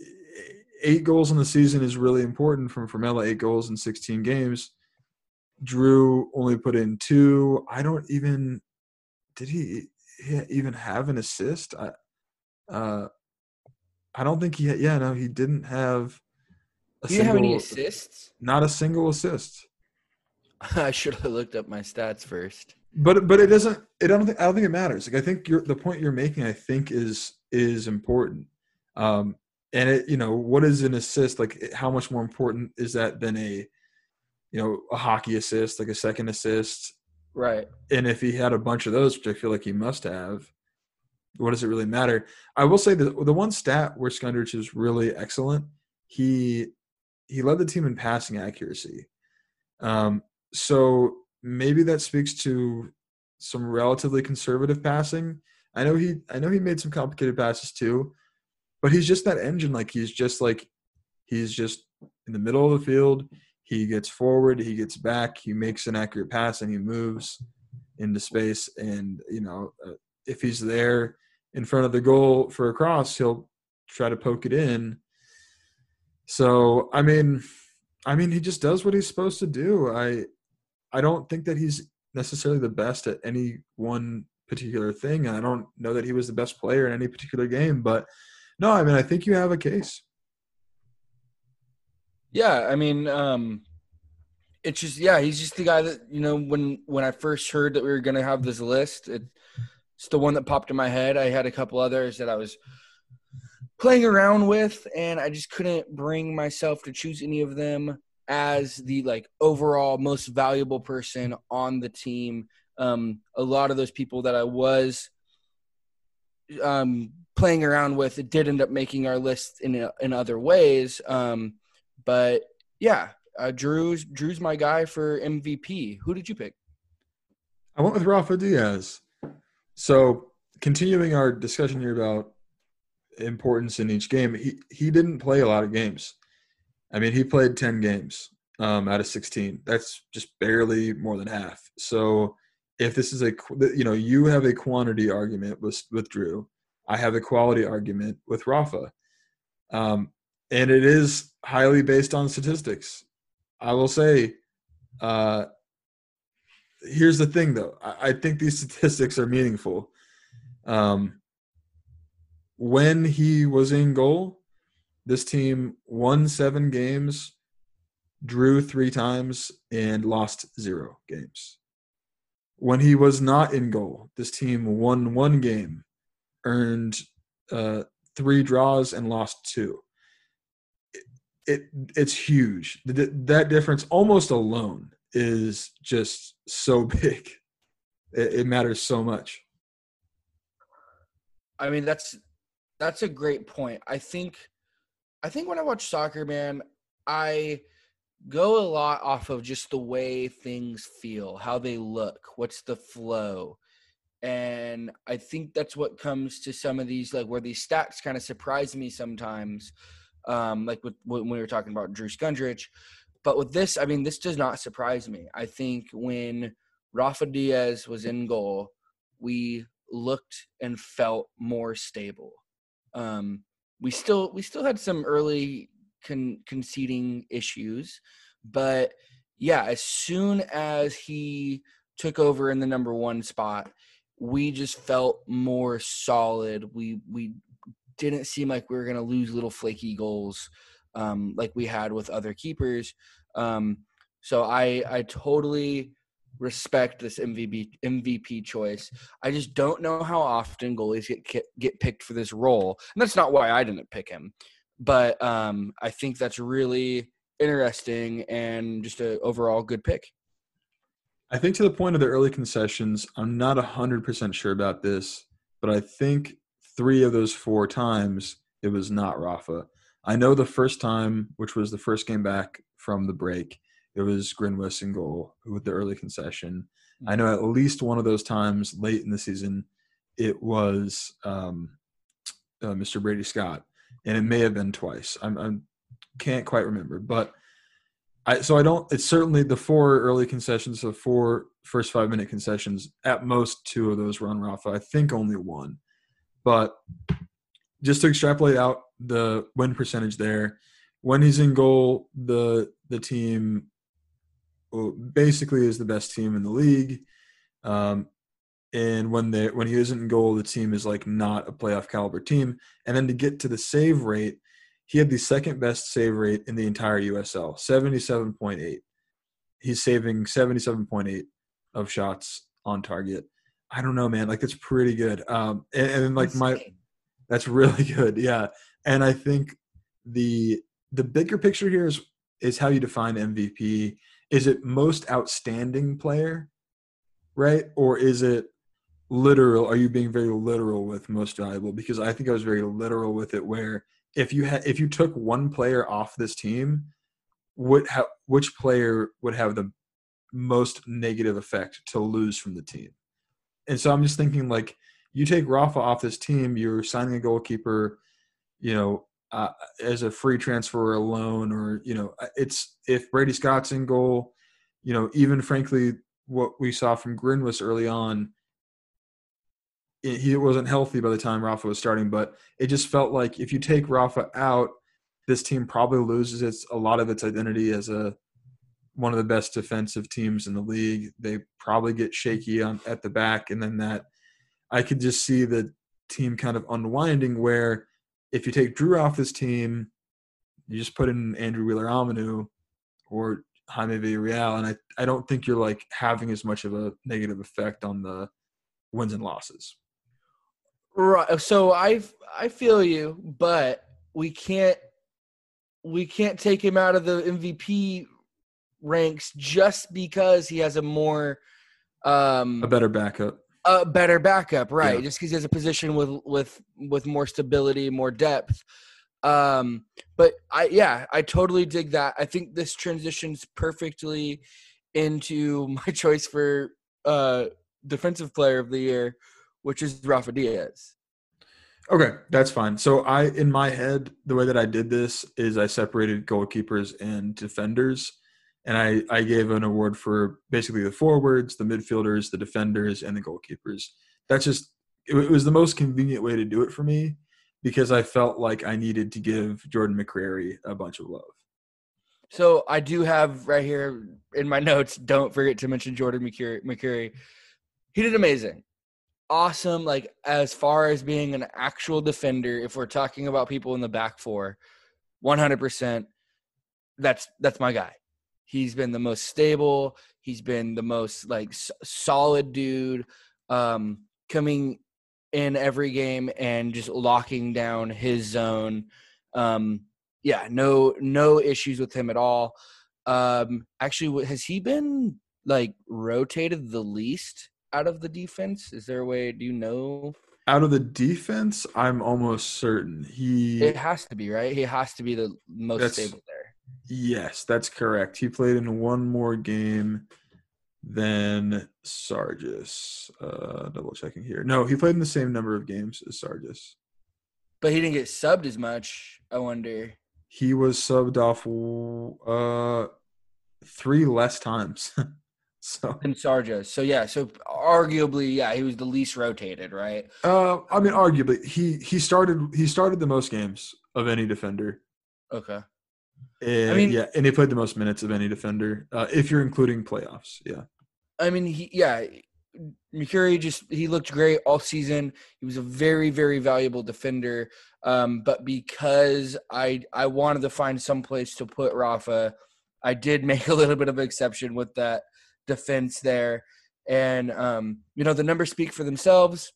eight goals in the season is really important from Formella. Eight goals in sixteen games. Drew only put in two. I don't even did he, he even have an assist? I uh, I don't think he had, yeah no he didn't have. A Do you single, have any assists? Not a single assist. I should have looked up my stats first. But but it doesn't. It I don't think I don't think it matters. Like I think you're, the point you're making, I think is is important. Um, and it you know what is an assist? Like how much more important is that than a you know a hockey assist, like a second assist? Right. And if he had a bunch of those, which I feel like he must have, what does it really matter? I will say that the one stat where Skundrich is really excellent, he he led the team in passing accuracy. Um, so maybe that speaks to some relatively conservative passing. I know he I know he made some complicated passes too, but he's just that engine. Like he's just like he's just in the middle of the field. He gets forward, he gets back, he makes an accurate pass, and he moves into space. And you know, uh, if he's there in front of the goal for a cross, he'll try to poke it in. So I mean, I mean, he just does what he's supposed to do. I I don't think that he's necessarily the best at any one particular thing. And I don't know that he was the best player in any particular game. But, no, I mean, I think you have a case. Yeah, I mean, um, it's just – yeah, he's just the guy that, you know, when, when I first heard that we were going to have this list, it, it's the one that popped in my head. I had a couple others that I was playing around with, and I just couldn't bring myself to choose any of them as the like overall most valuable person on the team. Um, a lot of those people that I was um, playing around with, it did end up making our list in in other ways. Um, but yeah, uh, Drew's Drew's my guy for M V P. Who did you pick? I went with Rafa Diaz. So continuing our discussion here about importance in each game, he he didn't play a lot of games. I mean, he played ten games um, out of sixteen. That's just barely more than half. So if this is a – you know, you have a quantity argument with, with Drew. I have a quality argument with Rafa. Um, and it is highly based on statistics. I will say uh, here's the thing, though. I, I think these statistics are meaningful. Um, when he was in goal, this team won seven games, drew three times, and lost zero games. When he was not in goal, this team won one game, earned uh, three draws, and lost two. it it's huge. Th- that difference almost alone is just so big. It, it matters so much. I mean, that's that's a great point. I think I think when I watch soccer, man, I go a lot off of just the way things feel, how they look, what's the flow. And I think that's what comes to some of these, like where these stats kind of surprise me sometimes, um, like with, when we were talking about Drew Skundrich. But with this, I mean, this does not surprise me. I think when Rafa Diaz was in goal, we looked and felt more stable. Um, we still we still had some early con- conceding issues, but yeah, as soon as he took over in the number one spot, we just felt more solid. We we didn't seem like we were going to lose little flaky goals um, like we had with other keepers. Um, so I I totally respect this M V P M V P choice. I just don't know how often goalies get get picked for this role, and that's not why I didn't pick him. But um, I think that's really interesting and just an overall good pick. I think to the point of the early concessions, I'm not one hundred percent sure about this, but I think three of those four times it was not Rafa. I know the first time, which was the first game back from the break, it was Grinwis in goal with the early concession. I know at least one of those times late in the season, it was um, uh, Mister Brady Scott, and it may have been twice. I'm, I can't quite remember, but I, so I don't. It's certainly the four early concessions, the four first five minute concessions. At most, two of those were on Rafa. I think only one, but just to extrapolate out the win percentage there, when he's in goal, the the team basically is the best team in the league. Um, and when they when he isn't in goal, the team is like not a playoff caliber team. And then to get to the save rate, he had the second best save rate in the entire U S L, seventy-seven point eight. He's saving seventy-seven point eight of shots on target. I don't know, man. Like, it's pretty good. Um, and, and like my, that's really good. Yeah. And I think the the bigger picture here is is how you define M V P. Is it most outstanding player, right? Or is it literal? Are you being very literal with most valuable? Because I think I was very literal with it, where if you had if you took one player off this team, would ha- which player would have the most negative effect to lose from the team? And so I'm just thinking, like, you take Rafa off this team, you're signing a goalkeeper, you know, uh, as a free transfer or a loan, or, you know, it's if Brady Scott's in goal, you know, even frankly, what we saw from Grinwis early on, it, he wasn't healthy by the time Rafa was starting, but it just felt like if you take Rafa out, this team probably loses its a lot of its identity as a one of the best defensive teams in the league. They probably get shaky on at the back, and then that I could just see the team kind of unwinding, where if you take Drew off this team, you just put in Andrew Wheeler-Amanu or Jaime Villarreal, and I, I don't think you're like having as much of a negative effect on the wins and losses. Right. So I I feel you, but we can't we can't take him out of the M V P ranks just because he has a more um A better backup. a better backup, right? Yeah. Just because he has a position with with with more stability, more depth. Um, but I yeah, I totally dig that. I think this transitions perfectly into my choice for uh defensive player of the year, which is Rafa Diaz. Okay, that's fine. So I, in my head, the way that I did this is I separated goalkeepers and defenders, and I, I gave an award for basically the forwards, the midfielders, the defenders, and the goalkeepers. That's just it, it was the most convenient way to do it for me, because I felt like I needed to give Jordan McCrary a bunch of love. So I do have right here in my notes, don't forget to mention Jordan McCurry. McCurry. He did amazing. Awesome. Like, as far as being an actual defender, if we're talking about people in the back four, one hundred percent, that's that's my guy. He's been the most stable. He's been the most, like, s- solid dude, um, coming in every game and just locking down his zone. Um, yeah, no no issues with him at all. Um, actually, has he been like rotated the least out of the defense? Is there a way? Do you know? Out of the defense, I'm almost certain he. It has to be, right? He has to be the most That's- stable there. Yes, that's correct. He played in one more game than Sargis. Uh, double checking here. No, he played in the same number of games as Sargis. But he didn't get subbed as much, I wonder. He was subbed off uh, three less times. so, Than Sarja. So, yeah. So, arguably, yeah, he was the least rotated, right? uh, I mean, arguably, he he started he started the most games of any defender. Okay. And, I mean- yeah, and he played the most minutes of any defender, uh, if you're including playoffs. Yeah. I mean, he yeah, Mercuri just he looked great all season. He was a very very valuable defender. Um, but because I I wanted to find some place to put Rafa, I did make a little bit of an exception with that defense there. And um, you know, the numbers speak for themselves.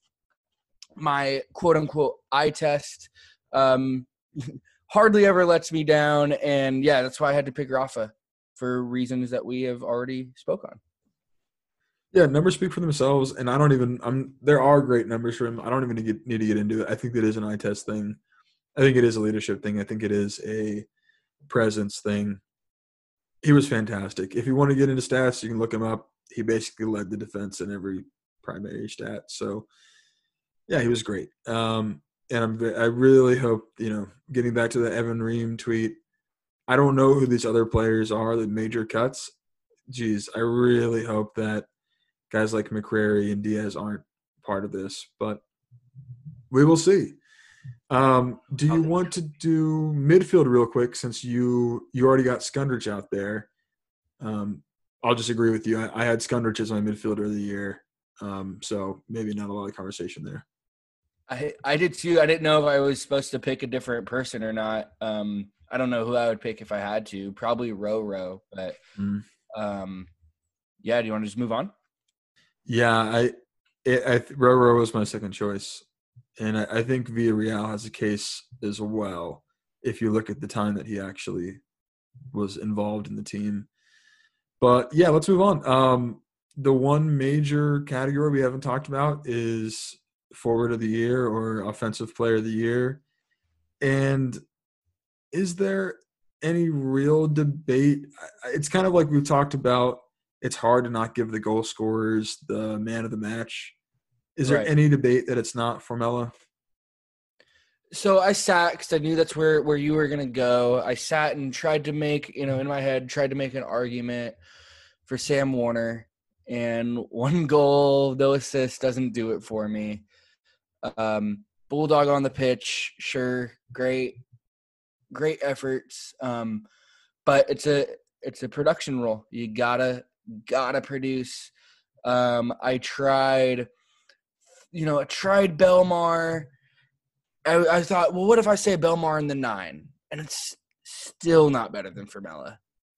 My quote unquote eye test um, hardly ever lets me down, and yeah, that's why I had to pick Rafa for reasons that we have already spoke on. Yeah, numbers speak for themselves, and I don't even. I'm. There are great numbers for him. I don't even need, need to get into it. I think that is an eye test thing. I think it is a leadership thing. I think it is a presence thing. He was fantastic. If you want to get into stats, you can look him up. He basically led the defense in every primary stat. So, yeah, he was great. Um, and I'm. I really hope, you know, getting back to the Evan Ream tweet. I don't know who these other players are, the major cuts. Geez, I really hope that guys like McCrary and Diaz aren't part of this, but we will see. Um, do you want to do midfield real quick since you you already got Skundrich out there? Um, I'll just agree with you. I, I had Skundrich as my midfielder of the year, um, so maybe not a lot of conversation there. I I did too. I didn't know if I was supposed to pick a different person or not. Um, I don't know who I would pick if I had to. Probably Roro, but Mm. um, yeah. Do you want to just move on? Yeah, I, it, I Roro was my second choice, and I, I think Villarreal has a case as well. If you look at the time that he actually was involved in the team, but yeah, let's move on. Um, the one major category we haven't talked about is forward of the year or offensive player of the year, and is there any real debate? It's kind of like we've talked about. It's hard to not give the goal scorers the man of the match. Is there Right. any debate that it's not Formella? So I sat because I knew that's where, where you were going to go. I sat and tried to make, you know, in my head, tried to make an argument for Sam Warner. And one goal, no assist, doesn't do it for me. Um, Bulldog on the pitch, sure, great, great efforts. Um, but it's a it's a production role. You gotta gotta produce. Um, I tried, you know, I tried Belmar. I, I thought, well, what if I say Belmar in the nine? And it's still not better than Formella.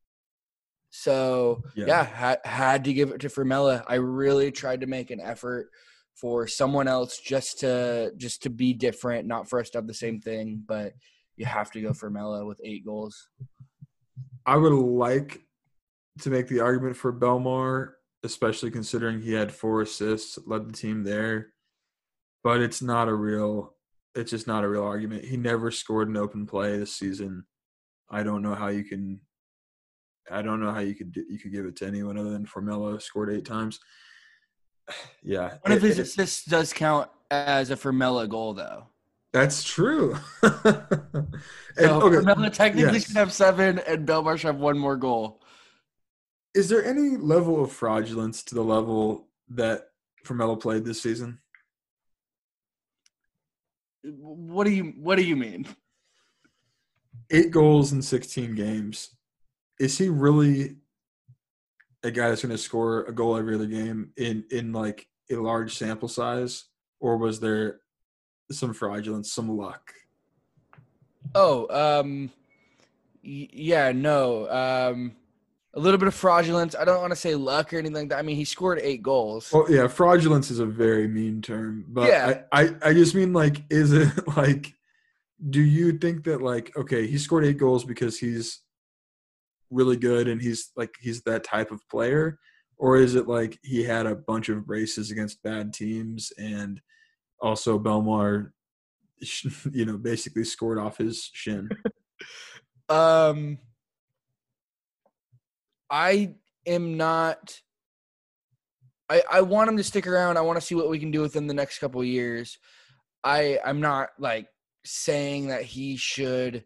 So, Yeah. yeah, had, had to give it to Formella. I really tried to make an effort for someone else just to just to be different, not for us to have the same thing, but you have to go Formella with eight goals. I would like to make the argument for Belmar, especially considering he had four assists, led the team there. But it's not a real – it's just not a real argument. He never scored an open play this season. I don't know how you can – I don't know how you could you could give it to anyone other than Formella, scored eight times. Yeah. One of it- his it- assists does count as a Formella goal, though. That's true. and, So okay, Formella technically yes. should have seven, and Belmar should have one more goal. Is there any level of fraudulence to the level that Formella played this season? What do you What do you mean? Eight goals in sixteen games. Is he really a guy that's going to score a goal every other game in, in like a large sample size? Or was there some fraudulence, some luck? Oh, um, y- yeah, no, um, a little bit of fraudulence. I don't want to say luck or anything like that. I mean, he scored eight goals. Well, yeah, fraudulence is a very mean term. But Yeah. I, I, I just mean, like, is it like do you think that, like, okay, he scored eight goals because he's really good and he's like he's that type of player, or is it like he had a bunch of braces against bad teams and also Belmar, you know, basically scored off his shin? Um, I am not. I I want him to stick around. I want to see what we can do with him the next couple of years. I I'm not like saying that he should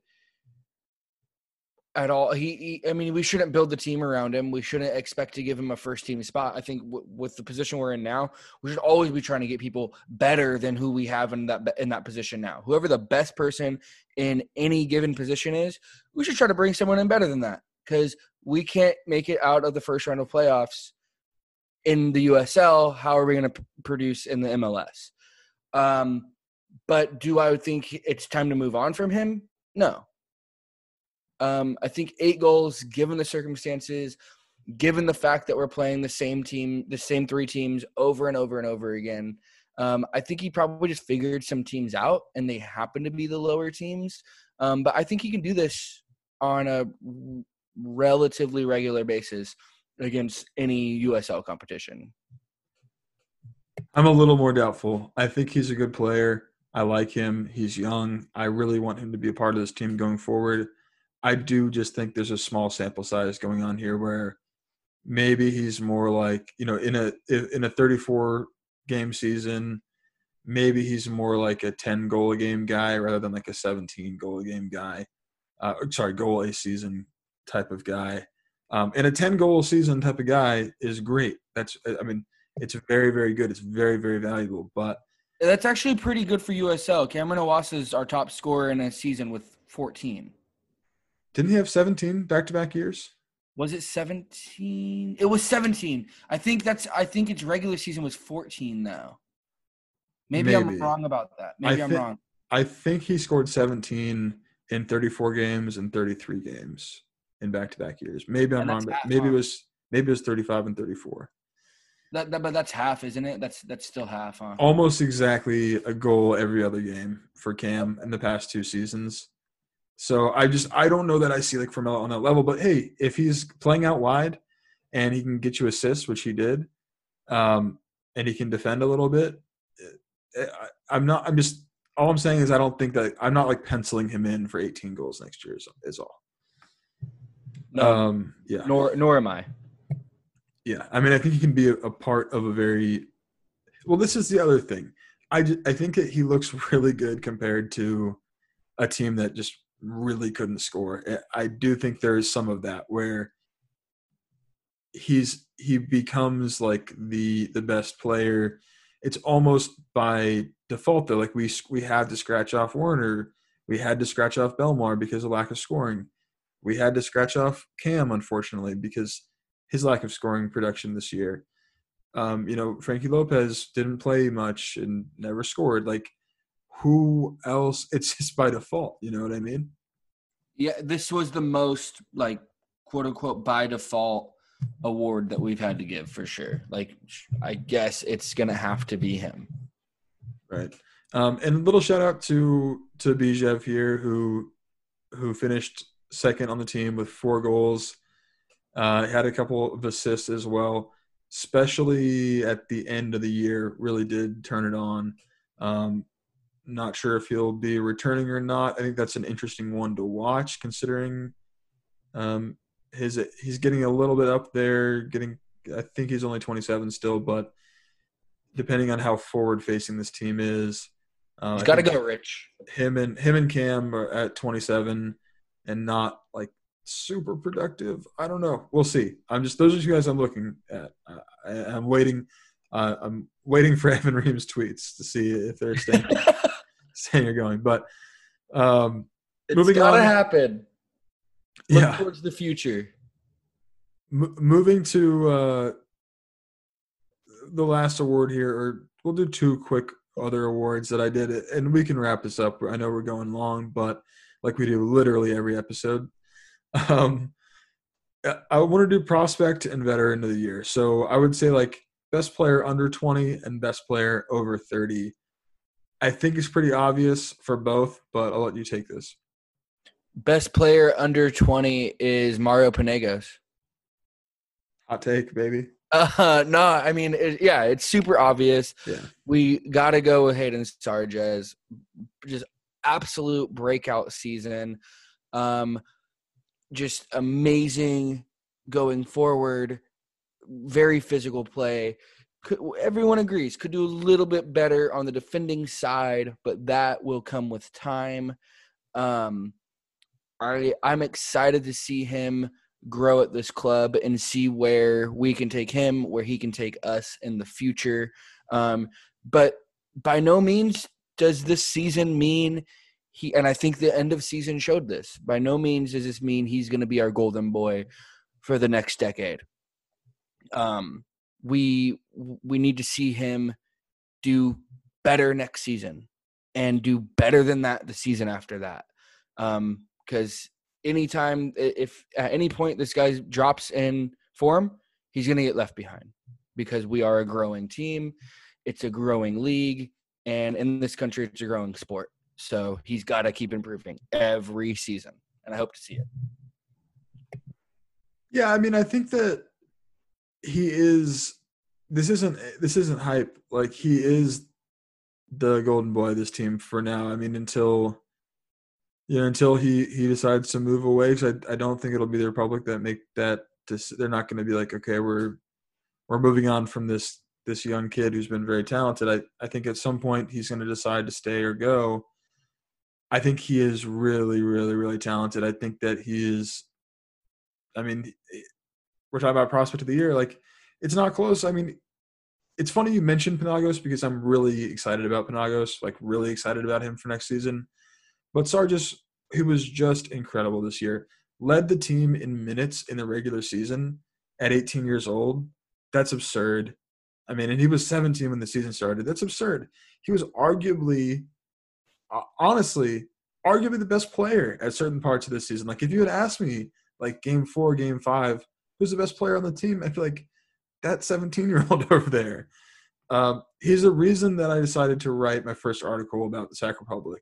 at all. He, he I mean, we shouldn't build the team around him. We shouldn't expect to give him a first team spot. I think w- with the position we're in now, we should always be trying to get people better than who we have in that in that position now. Whoever the best person in any given position is, we should try to bring someone in better than that, because we can't make it out of the first round of playoffs in the U S L. How are we going to p- produce in the M L S? Um, but do I think it's time to move on from him? No. Um, I think eight goals, given the circumstances, given the fact that we're playing the same team, the same three teams over and over and over again, um, I think he probably just figured some teams out, and they happen to be the lower teams. Um, but I think he can do this on a relatively regular basis against any U S L competition. I'm a little more doubtful. I think he's a good player. I like him. He's young. I really want him to be a part of this team going forward. I do just think there's a small sample size going on here where maybe he's more like, you know, in a in a thirty-four game season, maybe he's more like a ten goal a game guy rather than like a seventeen goal a game guy. Uh, sorry, goal a season type of guy. Um, and a ten goal season type of guy is great. That's, I mean, it's very, very good. It's very, very valuable. But that's actually pretty good for U S L. Cameron Owasa is our top scorer in a season with fourteen. Didn't he have seventeen back-to-back years? Was it seventeen? It was seventeen. I think that's. I think its regular season was fourteen though. Maybe, Maybe. I'm wrong about that. Maybe I I'm thi- wrong. I think he scored seventeen in thirty-four games and thirty-three games in back-to-back years. Maybe I'm wrong, but maybe it was maybe it was thirty-five and thirty-four. That, that, but that's half, isn't it? That's that's still half, huh? Almost exactly a goal every other game for Cam in the past two seasons. So I just I don't know that I see like Formella on that level. But hey, if he's playing out wide and he can get you assists, which he did, um, and he can defend a little bit, I, I'm not. I'm just all I'm saying is I don't think that I'm not like penciling him in for eighteen goals next year. Is, is all. No, um, yeah. Nor nor am I. Yeah, I mean, I think he can be a, a part of a very – well, this is the other thing. I, just, I think that he looks really good compared to a team that just really couldn't score. I do think there is some of that where he's he becomes like the the best player. It's almost by default, though. Like we we had to scratch off Warner. We had to scratch off Belmar because of lack of scoring. We had to scratch off Cam, unfortunately, because – his lack of scoring production this year. Um, you know, Frankie Lopez didn't play much and never scored. Like, who else? It's just by default. You know what I mean? Yeah, this was the most, like, quote-unquote, by default award that we've had to give for sure. Like, I guess it's going to have to be him. Right. Um, and a little shout-out to to Bijev here, who who finished second on the team with four goals. Uh, had a couple of assists as well, especially at the end of the year, really did turn it on. Um, not sure if he'll be returning or not. I think that's an interesting one to watch considering um, his he's getting a little bit up there. Getting, I think he's only twenty-seven still, but depending on how forward-facing this team is. Uh, he's got to go rich. Him and, him and Cam are at twenty-seven and not like, super productive. I don't know. We'll see. I'm just those are two guys I'm looking at. Uh, I, I'm waiting. Uh, I'm waiting for Evan Reams tweets to see if they're staying, staying or going. But um, it's moving gotta on, happen. Look yeah, towards the future. M- moving to uh, the last award here, or we'll do two quick other awards that I did, and we can wrap this up. I know we're going long, but like we do literally every episode. Um, I want to do prospect and veteran of the year. So I would say like best player under twenty and best player over thirty. I think it's pretty obvious for both, but I'll let you take this. Best player under twenty is Mario Panagos. Hot take, baby. Uh, no, I mean, it, yeah, it's super obvious. Yeah. We got to go with Hayden Sarges. Just absolute breakout season. Um, just amazing going forward. Very physical play. Could, everyone agrees could do a little bit better on the defending side, but that will come with time. Um, I I'm excited to see him grow at this club and see where we can take him, where he can take us in the future. Um, but by no means does this season mean he, and I think the end of season showed this, by no means does this mean he's going to be our golden boy for the next decade. Um, we, we need to see him do better next season and do better than that the season after that. Um, cause anytime, if at any point this guy drops in form, he's going to get left behind because we are a growing team. It's a growing league. And in this country, it's a growing sport. So he's got to keep improving every season. And I hope to see it. Yeah. I mean, I think that he is, this isn't, this isn't hype. Like he is the golden boy of this team for now. I mean, until, you know, until he, he decides to move away. Cause I, I don't think it'll be the Republic that make that, they're not going to be like, okay, we're, we're moving on from this, this young kid who's been very talented. I, I think at some point he's going to decide to stay or go. I think he is really, really, really talented. I think that he is, I mean, we're talking about prospect of the year. Like it's not close. I mean, it's funny you mentioned Panagos because I'm really excited about Panagos, like really excited about him for next season. But Sargis, who was just incredible this year, led the team in minutes in the regular season at eighteen years old. That's absurd. I mean, and he was seventeen when the season started. That's absurd. He was arguably, uh, honestly, arguably the best player at certain parts of this season. Like if you had asked me, like game four, game five, who's the best player on the team? I feel like that seventeen-year-old over there. Um, he's the reason that I decided to write my first article about the Sac Republic.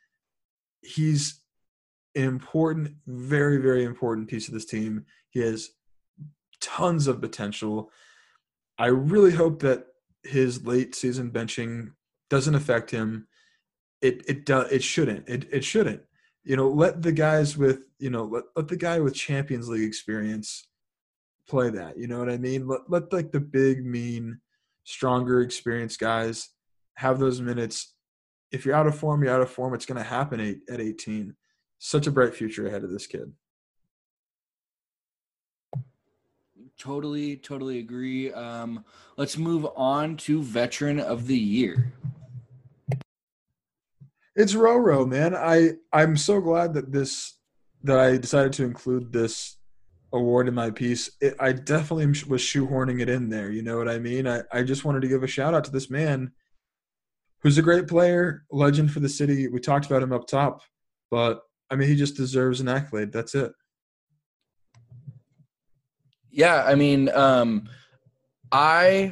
He's an important, very, very important piece of this team. He has tons of potential. I really hope that his late season benching doesn't affect him. It it does. It shouldn't. It it shouldn't. You know, let the guys with you know let let the guy with Champions League experience play that. You know what I mean? Let let like the big, mean, stronger, experienced guys have those minutes. If you're out of form, you're out of form. It's going to happen at, at eighteen. Such a bright future ahead of this kid. Totally, totally agree. Um, let's move on to Veteran of the Year. It's Roro, man. I I'm so glad that this that I decided to include this award in my piece. It, I definitely was shoehorning it in there. You know what I mean? I, I just wanted to give a shout out to this man who's a great player, legend for the city. We talked about him up top, but I mean, he just deserves an accolade. That's it. Yeah, I mean, um, I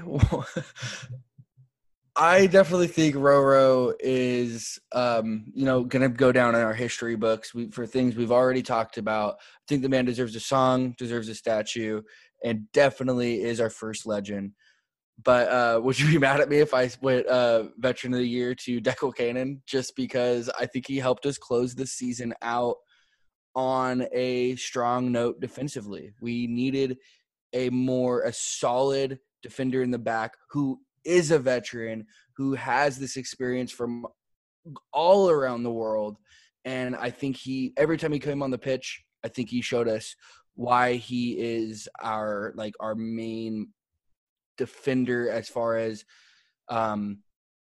I definitely think Roro is, um, you know, going to go down in our history books we, for things we've already talked about. I think the man deserves a song, deserves a statue, and definitely is our first legend. But uh, would you be mad at me if I went uh, Veteran of the Year to Declan Cannon just because I think he helped us close the season out on a strong note defensively? We needed a more a solid defender in the back who is a veteran, who has this experience from all around the world. And I think he, every time he came on the pitch, I think he showed us why he is our, like our main defender as far as, um,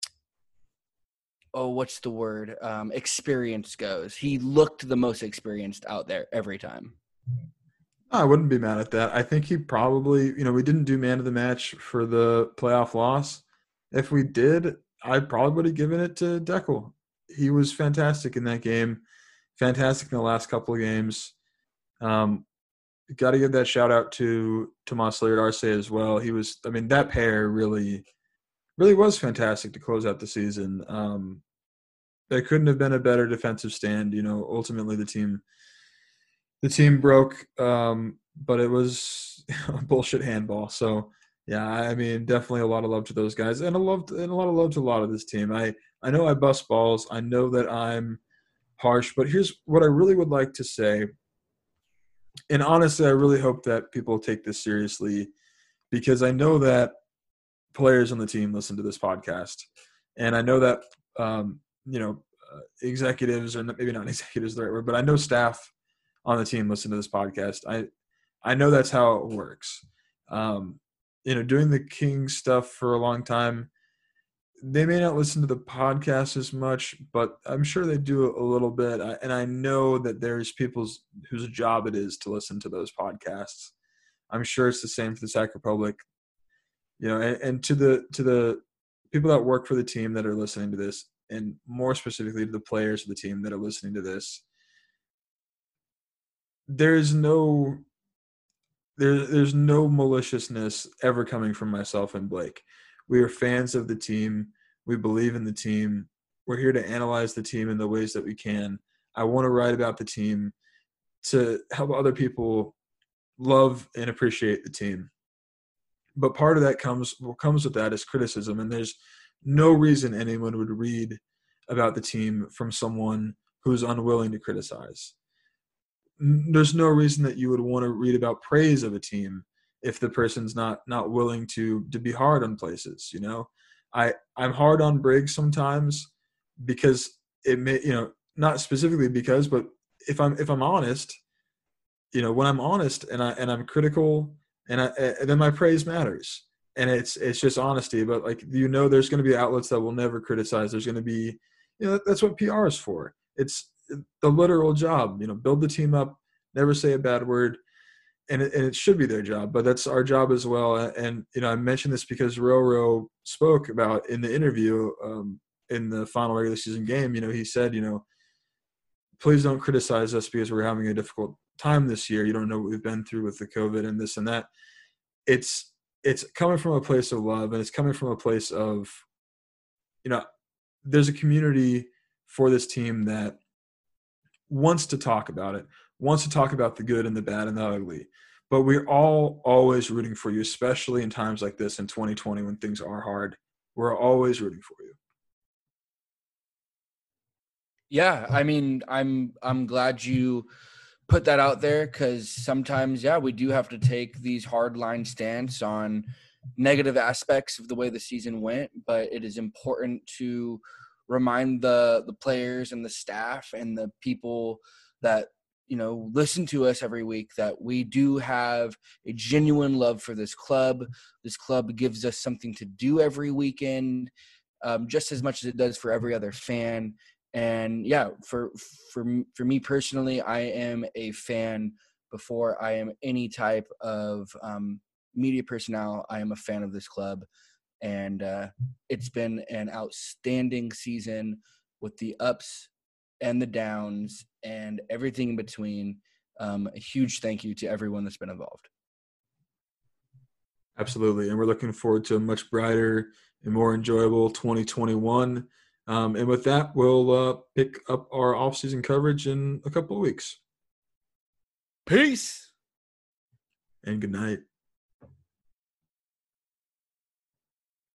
oh, what's the word? Um, experience goes. He looked the most experienced out there every time. I wouldn't be mad at that. I think he probably, you know, we didn't do man of the match for the playoff loss. If we did, I probably would have given it to Declan. He was fantastic in that game, fantastic in the last couple of games. Um, got to give that shout out to Tomas Lillard Arce as well. He was, I mean, that pair really, really was fantastic to close out the season. Um, there couldn't have been a better defensive stand. You know, ultimately the team the team broke, um, but it was a bullshit handball. So yeah, I mean, definitely a lot of love to those guys, and a love to, and a lot of love to a lot of this team. I I know I bust balls. I know that I'm harsh, but here's what I really would like to say. And honestly, I really hope that people take this seriously, because I know that players on the team listen to this podcast, and I know that um, you know uh, executives, or maybe not executives the right word, but I know staff on the team listen to this podcast. I I know that's how it works. Um, you know, doing the Kings stuff for a long time, they may not listen to the podcast as much, but I'm sure they do a little bit. I, and I know that there's people whose job it is to listen to those podcasts. I'm sure it's the same for the Sac Republic. You know, and, and to the to the people that work for the team that are listening to this, and more specifically to the players of the team that are listening to this, there's no there, there's no maliciousness ever coming from myself and Blake. We are fans of the team. We believe in the team. We're here to analyze the team in the ways that we can. I want to write about the team to help other people love and appreciate the team. But part of that comes what comes with that is criticism, and there's no reason anyone would read about the team from someone who's unwilling to criticize. There's no reason that you would want to read about praise of a team if the person's not not willing to to be hard on places. You know, I I'm hard on Briggs sometimes because it may, you know, not specifically because, but if I'm if I'm honest, you know, when I'm honest and I and I'm critical, and I and then my praise matters, and it's it's just honesty. But like, you know, there's going to be outlets that will never criticize. There's going to be, you know, that's what P R is for. It's the literal job. You know, build the team up, never say a bad word. And it, and it should be their job, but that's our job as well. And, you know, I mentioned this because Roro spoke about in the interview um, in the final regular season game. You know, he said, you know, please don't criticize us because we're having a difficult time this year. You don't know what we've been through with the COVID and this and that. It's it's coming from a place of love, and it's coming from a place of, you know, there's a community for this team that wants to talk about it, wants to talk about the good and the bad and the ugly. But we're all always rooting for you, especially in times like this in twenty twenty when things are hard. We're always rooting for you. Yeah, I mean, I'm I'm glad you put that out there, because sometimes, yeah, we do have to take these hard line stance on negative aspects of the way the season went, but it is important to remind the the players and the staff and the people that, you know, listen to us every week that we do have a genuine love for this club. This club gives us something to do every weekend, um, just as much as it does for every other fan. And yeah, for for for me personally, I am a fan before I am any type of um, media personnel. I am a fan of this club, and uh, it's been an outstanding season with the ups and the downs and everything in between. Um, a huge thank you to everyone that's been involved. Absolutely. And we're looking forward to a much brighter and more enjoyable twenty twenty-one. Um, and with that, we'll uh, pick up our off-season coverage in a couple of weeks. Peace. And good night.